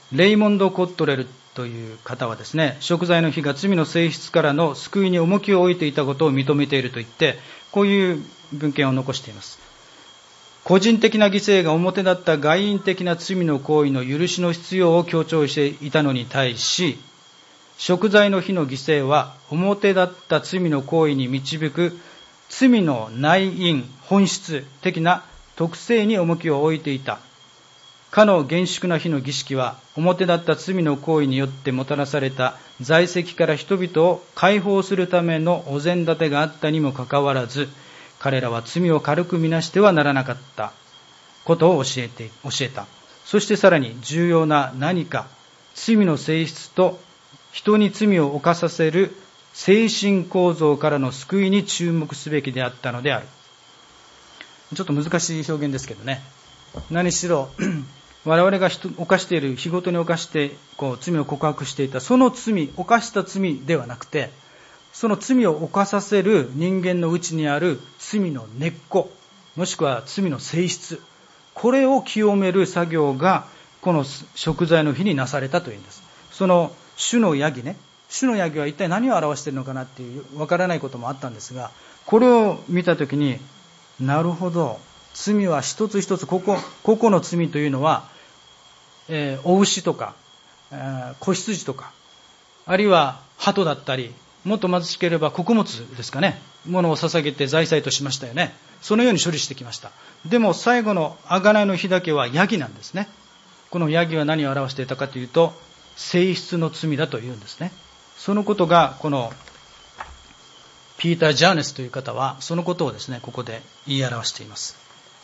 レイモンド・コットレルという方はですね、贖罪の日が罪の性質からの救いに重きを置いていたことを認めていると言って、こういう文献を残しています。個人的な犠牲が表立った外因的な罪の行為の許しの必要を強調していたのに対し、贖罪の日の犠牲は表立った罪の行為に導く罪の内因、本質的な特性に重きを置いていた。かの厳粛な日の儀式は表立った罪の行為によってもたらされた在籍から人々を解放するためのお膳立てがあったにもかかわらず、彼らは罪を軽く見なしてはならなかったことを教えた。そしてさらに重要な何か、罪の性質と人に罪を犯させる精神構造からの救いに注目すべきであったのである。ちょっと難しい表現ですけどね。何しろ我々が犯している、日ごとに犯して罪を告白していた、その罪、犯した罪ではなくて、その罪を犯させる人間の内にある罪の根っこ、もしくは罪の性質、これを清める作業がこの贖罪の日になされたというんです。その主のヤギね、主のヤギは一体何を表しているのかなっていうわからないこともあったんですが、これを見たときに、なるほど、罪は一つ一つ、個々の罪というのは、お牛とか、子羊とか、あるいは鳩だったり、もっと貧しければ穀物ですかね、ものを捧げて財産としましたよね。そのように処理してきました。でも最後の贖いの日だけはヤギなんですね。このヤギは何を表していたかというと、性質の罪だというんですね。そのことがこのピーター・ジャーネスという方はそのことをですね、ここで言い表しています。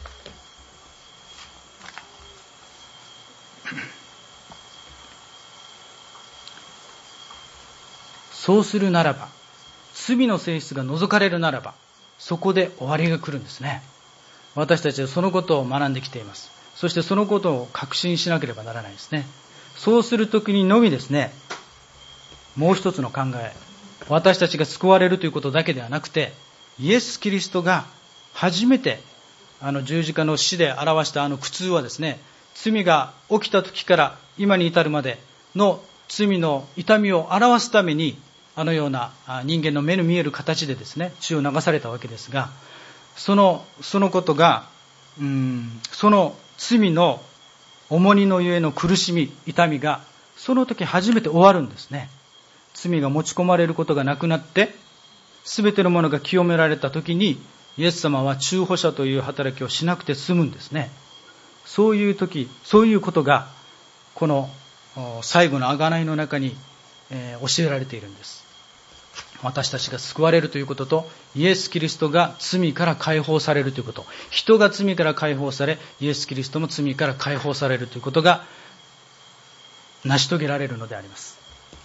そうするならば、罪の性質が除かれるならば、そこで終わりが来るんですね。私たちはそのことを学んできています。そしてそのことを確信しなければならないですね。そうするときにのみですね、もう一つの考え、私たちが救われるということだけではなくて、イエス・キリストが初めて十字架の死で表した苦痛はですね、罪が起きた時から今に至るまでの罪の痛みを表すために、あのような人間の目の見える形でですね、血を流されたわけですが、そのことが、その罪の重荷のゆえの苦しみ、痛みが、その時初めて終わるんですね。罪が持ち込まれることがなくなって、すべてのものが清められた時に、イエス様は中保者という働きをしなくて済むんですね。そういう時、そういうことが、この最後の贖いの中に、教えられているんです。私たちが救われるということと、イエス・キリストが罪から解放されるということ、人が罪から解放され、イエス・キリストも罪から解放されるということが成し遂げられるのであります。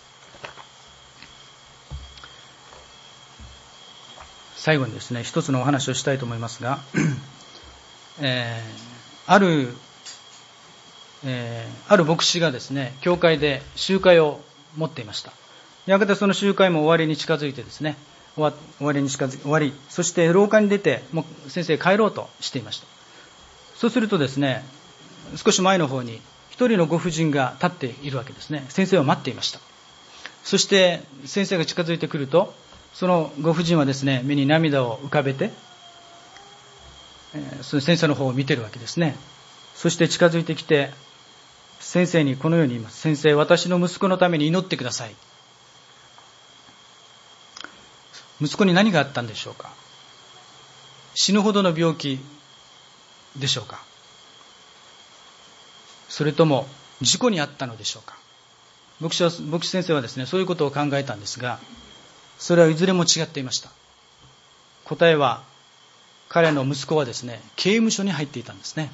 最後にですね、一つのお話をしたいと思いますが、ある牧師がですね、教会で集会を持っていました。やがてその集会も終わりに近づいてですね、終わり、そして廊下に出て、もう先生帰ろうとしていました。そうするとですね、少し前の方に一人のご婦人が立っているわけですね。先生を待っていました。そして先生が近づいてくると、そのご婦人はですね、目に涙を浮かべて、その先生の方を見ているわけですね。そして近づいてきて、先生にこのように言います。先生、私の息子のために祈ってください。息子に何があったんでしょうか。死ぬほどの病気でしょうか。それとも事故にあったのでしょうか。牧師先生はですね、そういうことを考えたんですが、それはいずれも違っていました。答えは、彼の息子はですね、刑務所に入っていたんですね。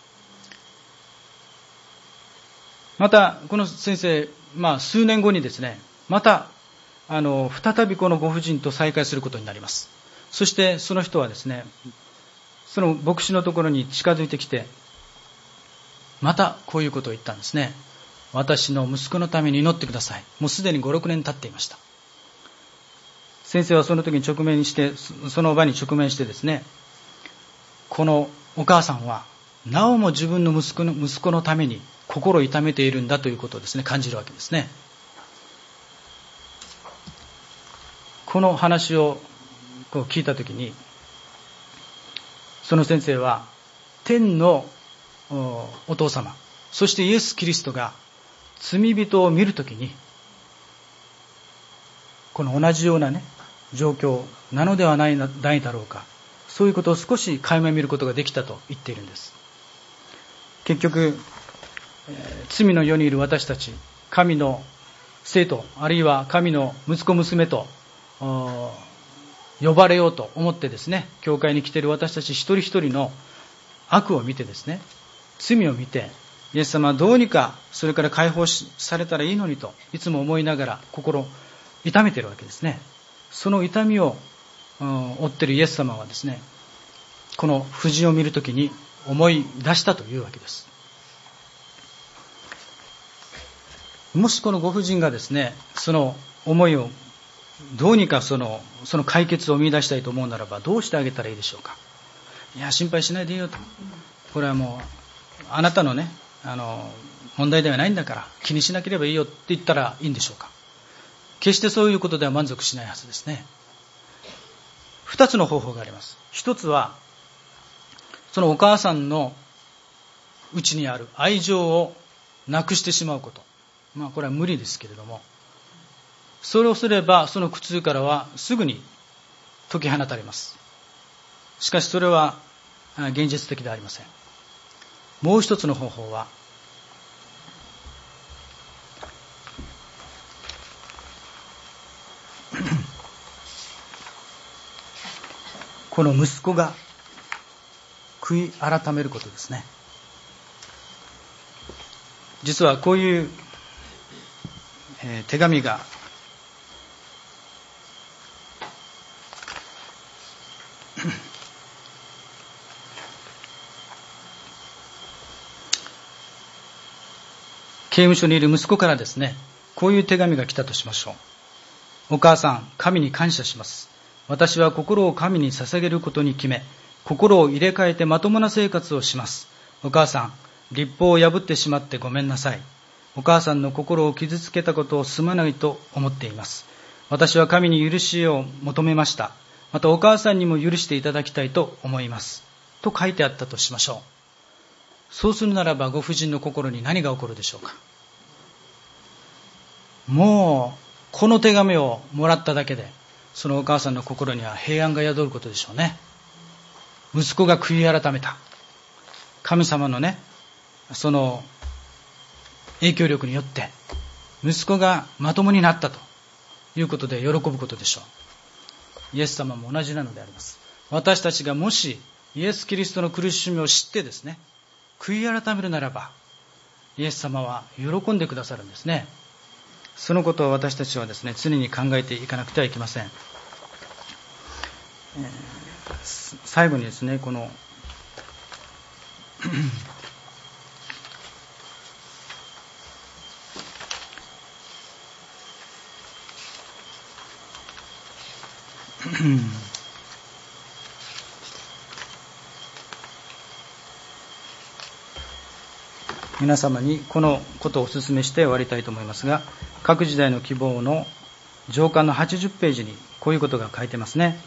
またこの先生、数年後にですね、また再びこのご婦人と再会することになります。そしてその人はですね、その牧師のところに近づいてきて、またこういうことを言ったんですね。私の息子のために祈ってください。もうすでに 5,6 年経っていました。先生はその時にその場に直面してですね、このお母さんはなおも自分の息子のために心を痛めているんだということをですね、感じるわけですね。この話を聞いたときに、その先生は天のお父様、そしてイエス・キリストが罪人を見るときに、この同じようなね、状況なのではないだろうか、そういうことを少し垣間見ることができたと言っているんです。結局、罪の世にいる私たち、神の生徒、あるいは神の息子娘と呼ばれようと思ってですね、教会に来ている私たち一人一人の悪を見てですね、罪を見て、イエス様はどうにかそれから解放されたらいいのにといつも思いながら心を痛めているわけですね。その痛みを負っているイエス様はですね、この婦人を見るときに思い出したというわけです。もしこのご婦人がですね、その思いをどうにかその解決を見出したいと思うならば、どうしてあげたらいいでしょうか。いや、心配しないでいいよと、これはもうあなたのね、問題ではないんだから気にしなければいいよって言ったらいいんでしょうか。決してそういうことでは満足しないはずですね。二つの方法があります。一つは、そのお母さんのうちにある愛情をなくしてしまうこと。これは無理ですけれども、それをすればその苦痛からはすぐに解き放たれます。しかしそれは現実的ではありません。もう一つの方法は、この息子が悔い改めることですね。実はこういう手紙が刑務所にいる息子からですね、こういう手紙が来たとしましょう。お母さん、神に感謝します。私は心を神に捧げることに決め、心を入れ替えてまともな生活をします。お母さん、律法を破ってしまってごめんなさい。お母さんの心を傷つけたことをすまないと思っています。私は神に許しを求めました。またお母さんにも許していただきたいと思います。と書いてあったとしましょう。そうするならば、ご婦人の心に何が起こるでしょうか。もうこの手紙をもらっただけで、そのお母さんの心には平安が宿ることでしょうね。息子が悔い改めた。神様のね、その影響力によって息子がまともになったということで喜ぶことでしょう。イエス様も同じなのであります。私たちがもしイエス・キリストの苦しみを知ってですね、悔い改めるならば、イエス様は喜んでくださるんですね。そのことを私たちはですね、常に考えていかなくてはいけません。最後にですね、この皆様にこのことをお勧めして終わりたいと思いますが、各時代の希望の上巻の80ページにこういうことが書いてますね。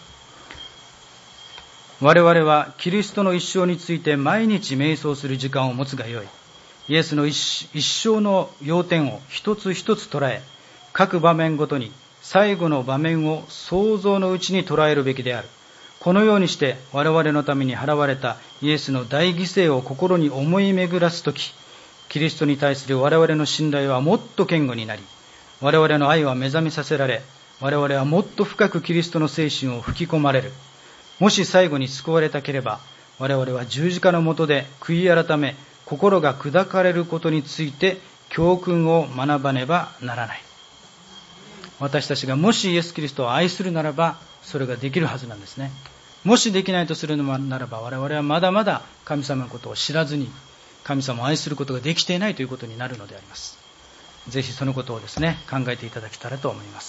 我々はキリストの一生について毎日瞑想する時間を持つがよい。イエスの一生の要点を一つ一つ捉え、各場面ごとに最後の場面を想像のうちに捉えるべきである。このようにして我々のために払われたイエスの大犠牲を心に思い巡らすとき、キリストに対する我々の信頼はもっと堅固になり、我々の愛は目覚めさせられ、我々はもっと深くキリストの精神を吹き込まれる。もし最後に救われたければ、我々は十字架の下で悔い改め、心が砕かれることについて教訓を学ばねばならない。私たちがもしイエス・キリストを愛するならば、それができるはずなんですね。もしできないとするのならば、我々はまだまだ神様のことを知らずに、神様を愛することができていないということになるのであります。ぜひそのことをですね、考えていただけたらと思います。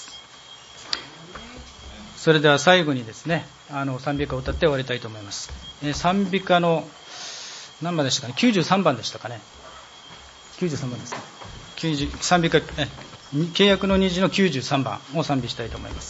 それでは最後にですね、賛美歌を歌って終わりたいと思います。賛美歌の何番でしたかね、93番でしたかね。 93番ですね。契約の虹の93番を賛美したいと思います。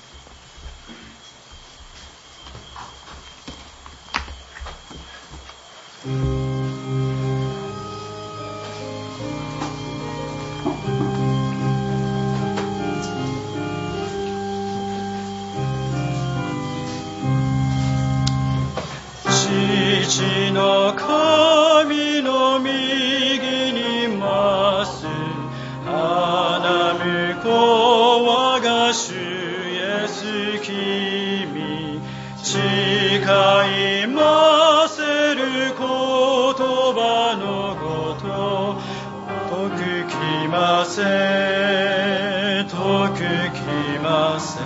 父の神の右にます花婿我が主イエス君誓いませる言葉のごと遠く来ませ遠く来ませ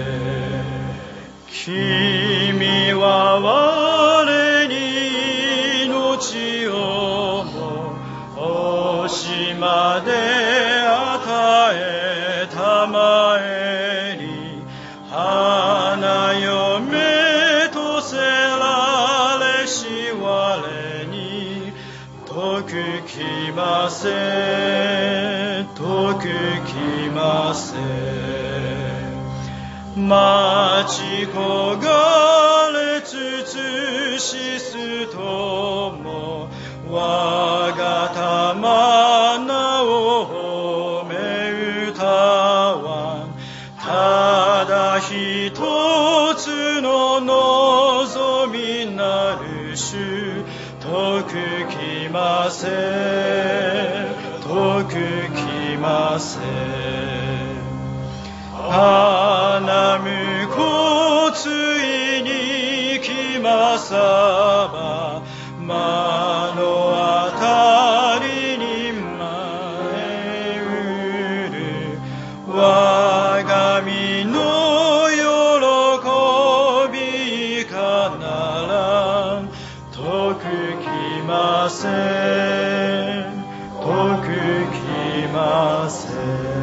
君は我に命をも惜しまで与えたまえに花嫁とせられし我に遠く来ませ遠く来ませ待ち焦がれつつしすとも我が玉名を褒め歌わんただ一つの望みなる主遠く来ませ遠く来ませ花婿ついに来まさば目の当たりに前うる我が身の喜びかなら遠く来ませ遠く来ませ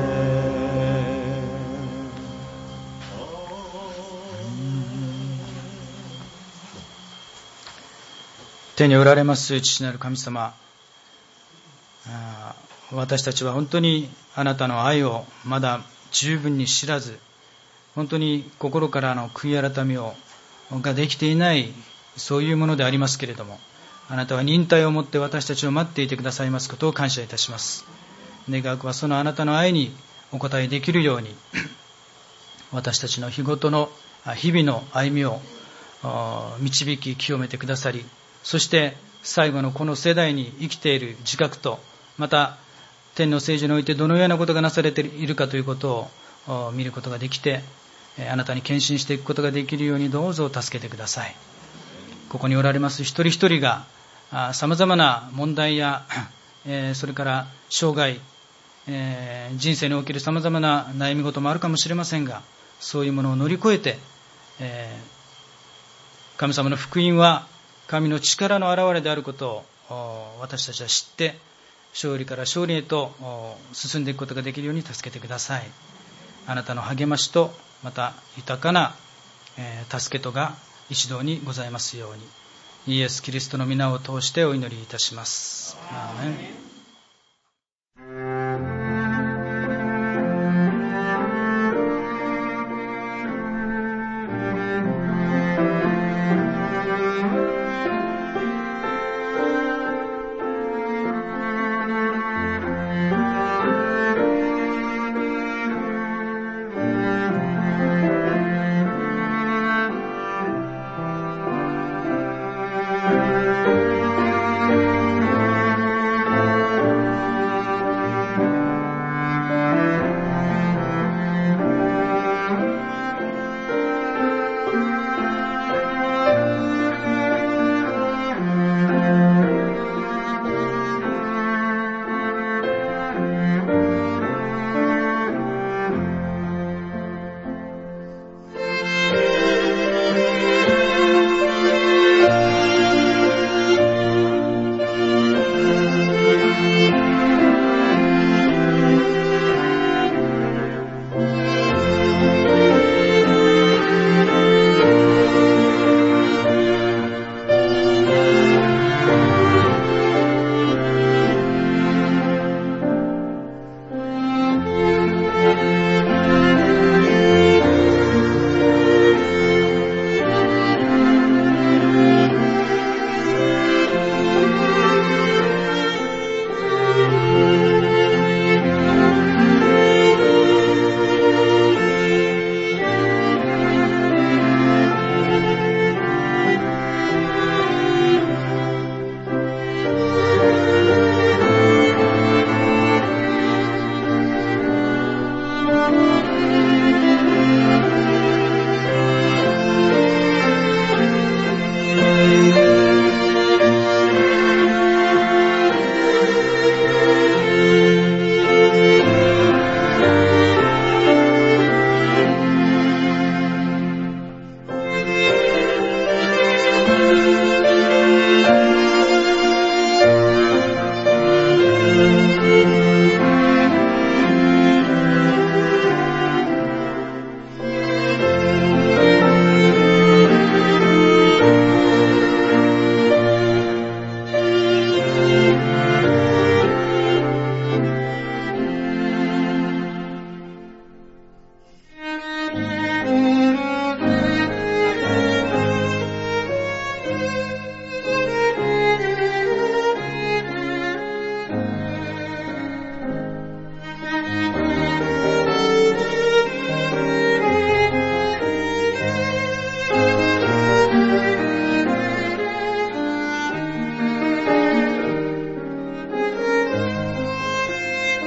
天におられます父なる神様、私たちは本当にあなたの愛をまだ十分に知らず、本当に心からの悔い改めができていない、そういうものでありますけれども、あなたは忍耐をもって私たちを待っていてくださいますことを感謝いたします。願わくはそのあなたの愛にお応えできるように、私たちの日々の歩みを導き清めてくださり、そして最後のこの世代に生きている自覚と、また天の政治においてどのようなことがなされているかということを見ることができて、あなたに献身していくことができるようにどうぞ助けてください。ここにおられます一人一人がさまざまな問題や、それから障害、人生におけるさまざまな悩み事もあるかもしれませんが、そういうものを乗り越えて、神様の福音は神の力の現れであることを私たちは知って、勝利から勝利へと進んでいくことができるように助けてください。あなたの励ましと、また豊かな助けとが一同にございますように、イエス・キリストの皆を通してお祈りいたします。アーメン。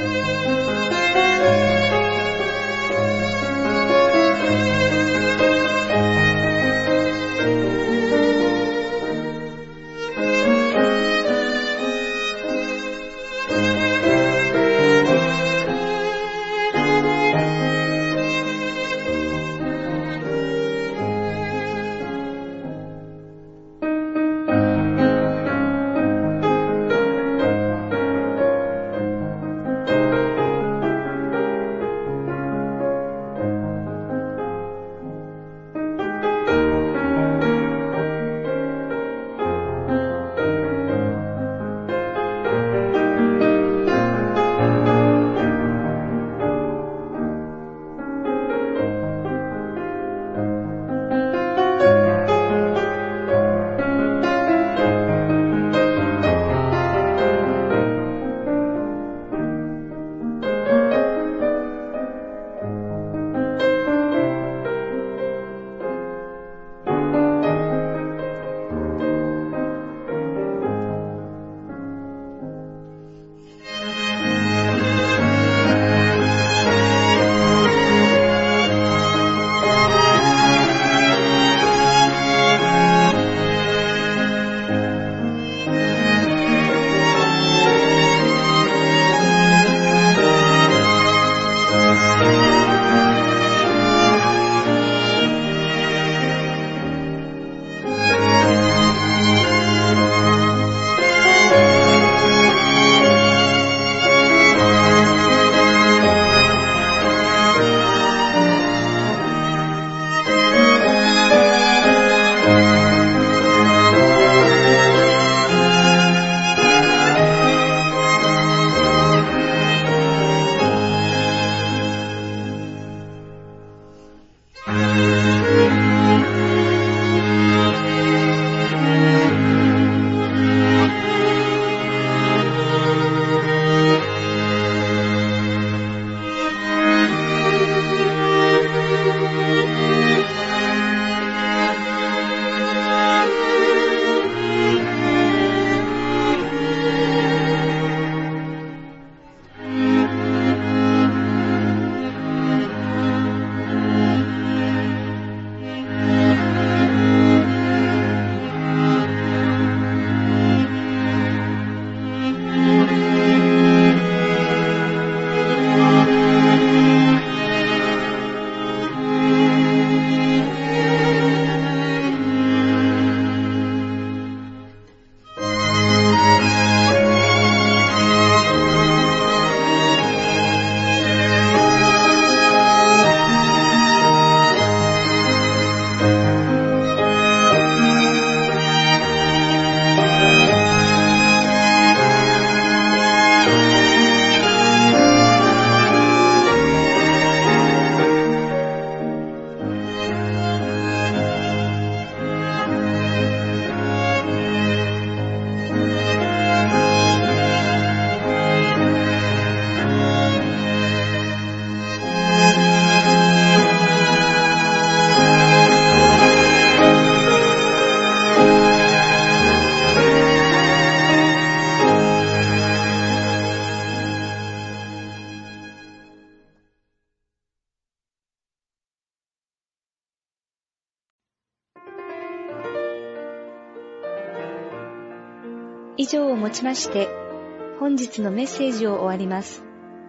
以上をもちまして本日のメッセージを終わります。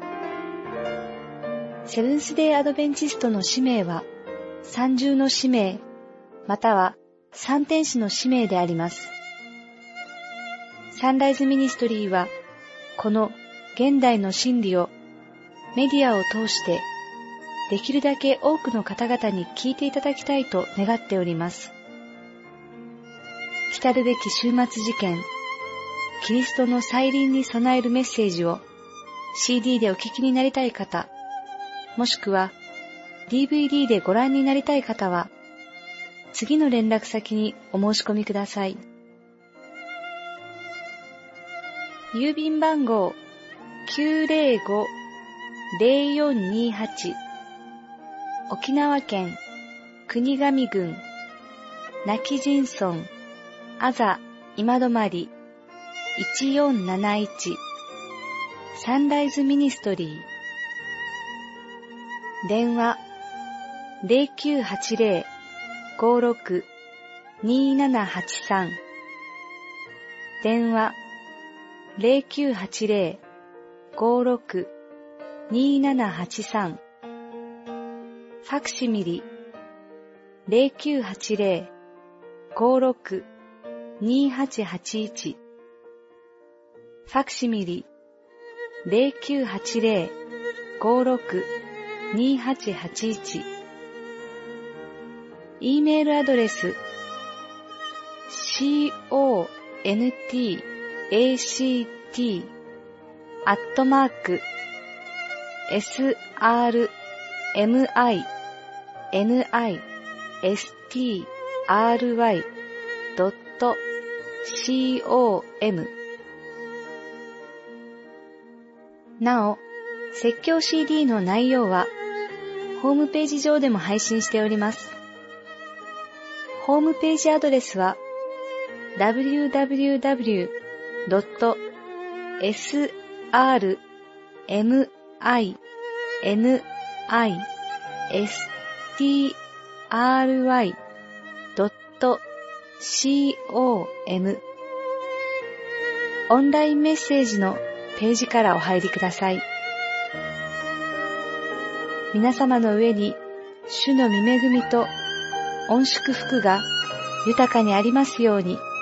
セブンスデーアドベンチストの使命は三重の使命または三天使の使命であります。サンライズミニストリーはこの現代の真理をメディアを通してできるだけ多くの方々に聞いていただきたいと願っております。来るべき終末事件キリストの再臨に備えるメッセージを CD でお聞きになりたい方、もしくは DVD でご覧になりたい方は、次の連絡先にお申し込みください。郵便番号 905-0428 沖縄県国頭郡今帰仁村あざ今泊1471 サンライズミニストリー。電話 0980-56-2783 電話 0980-56-2783 ファクシミリ 0980-56-2881 ファクシミリ 0980-56-2881 E メールアドレス srmistry.com なお、説教 CD の内容はホームページ上でも配信しております。ホームページアドレスは www.srmistry.com オンラインメッセージのページからお入りください。皆様の上に主の御恵みと御祝福が豊かにありますように。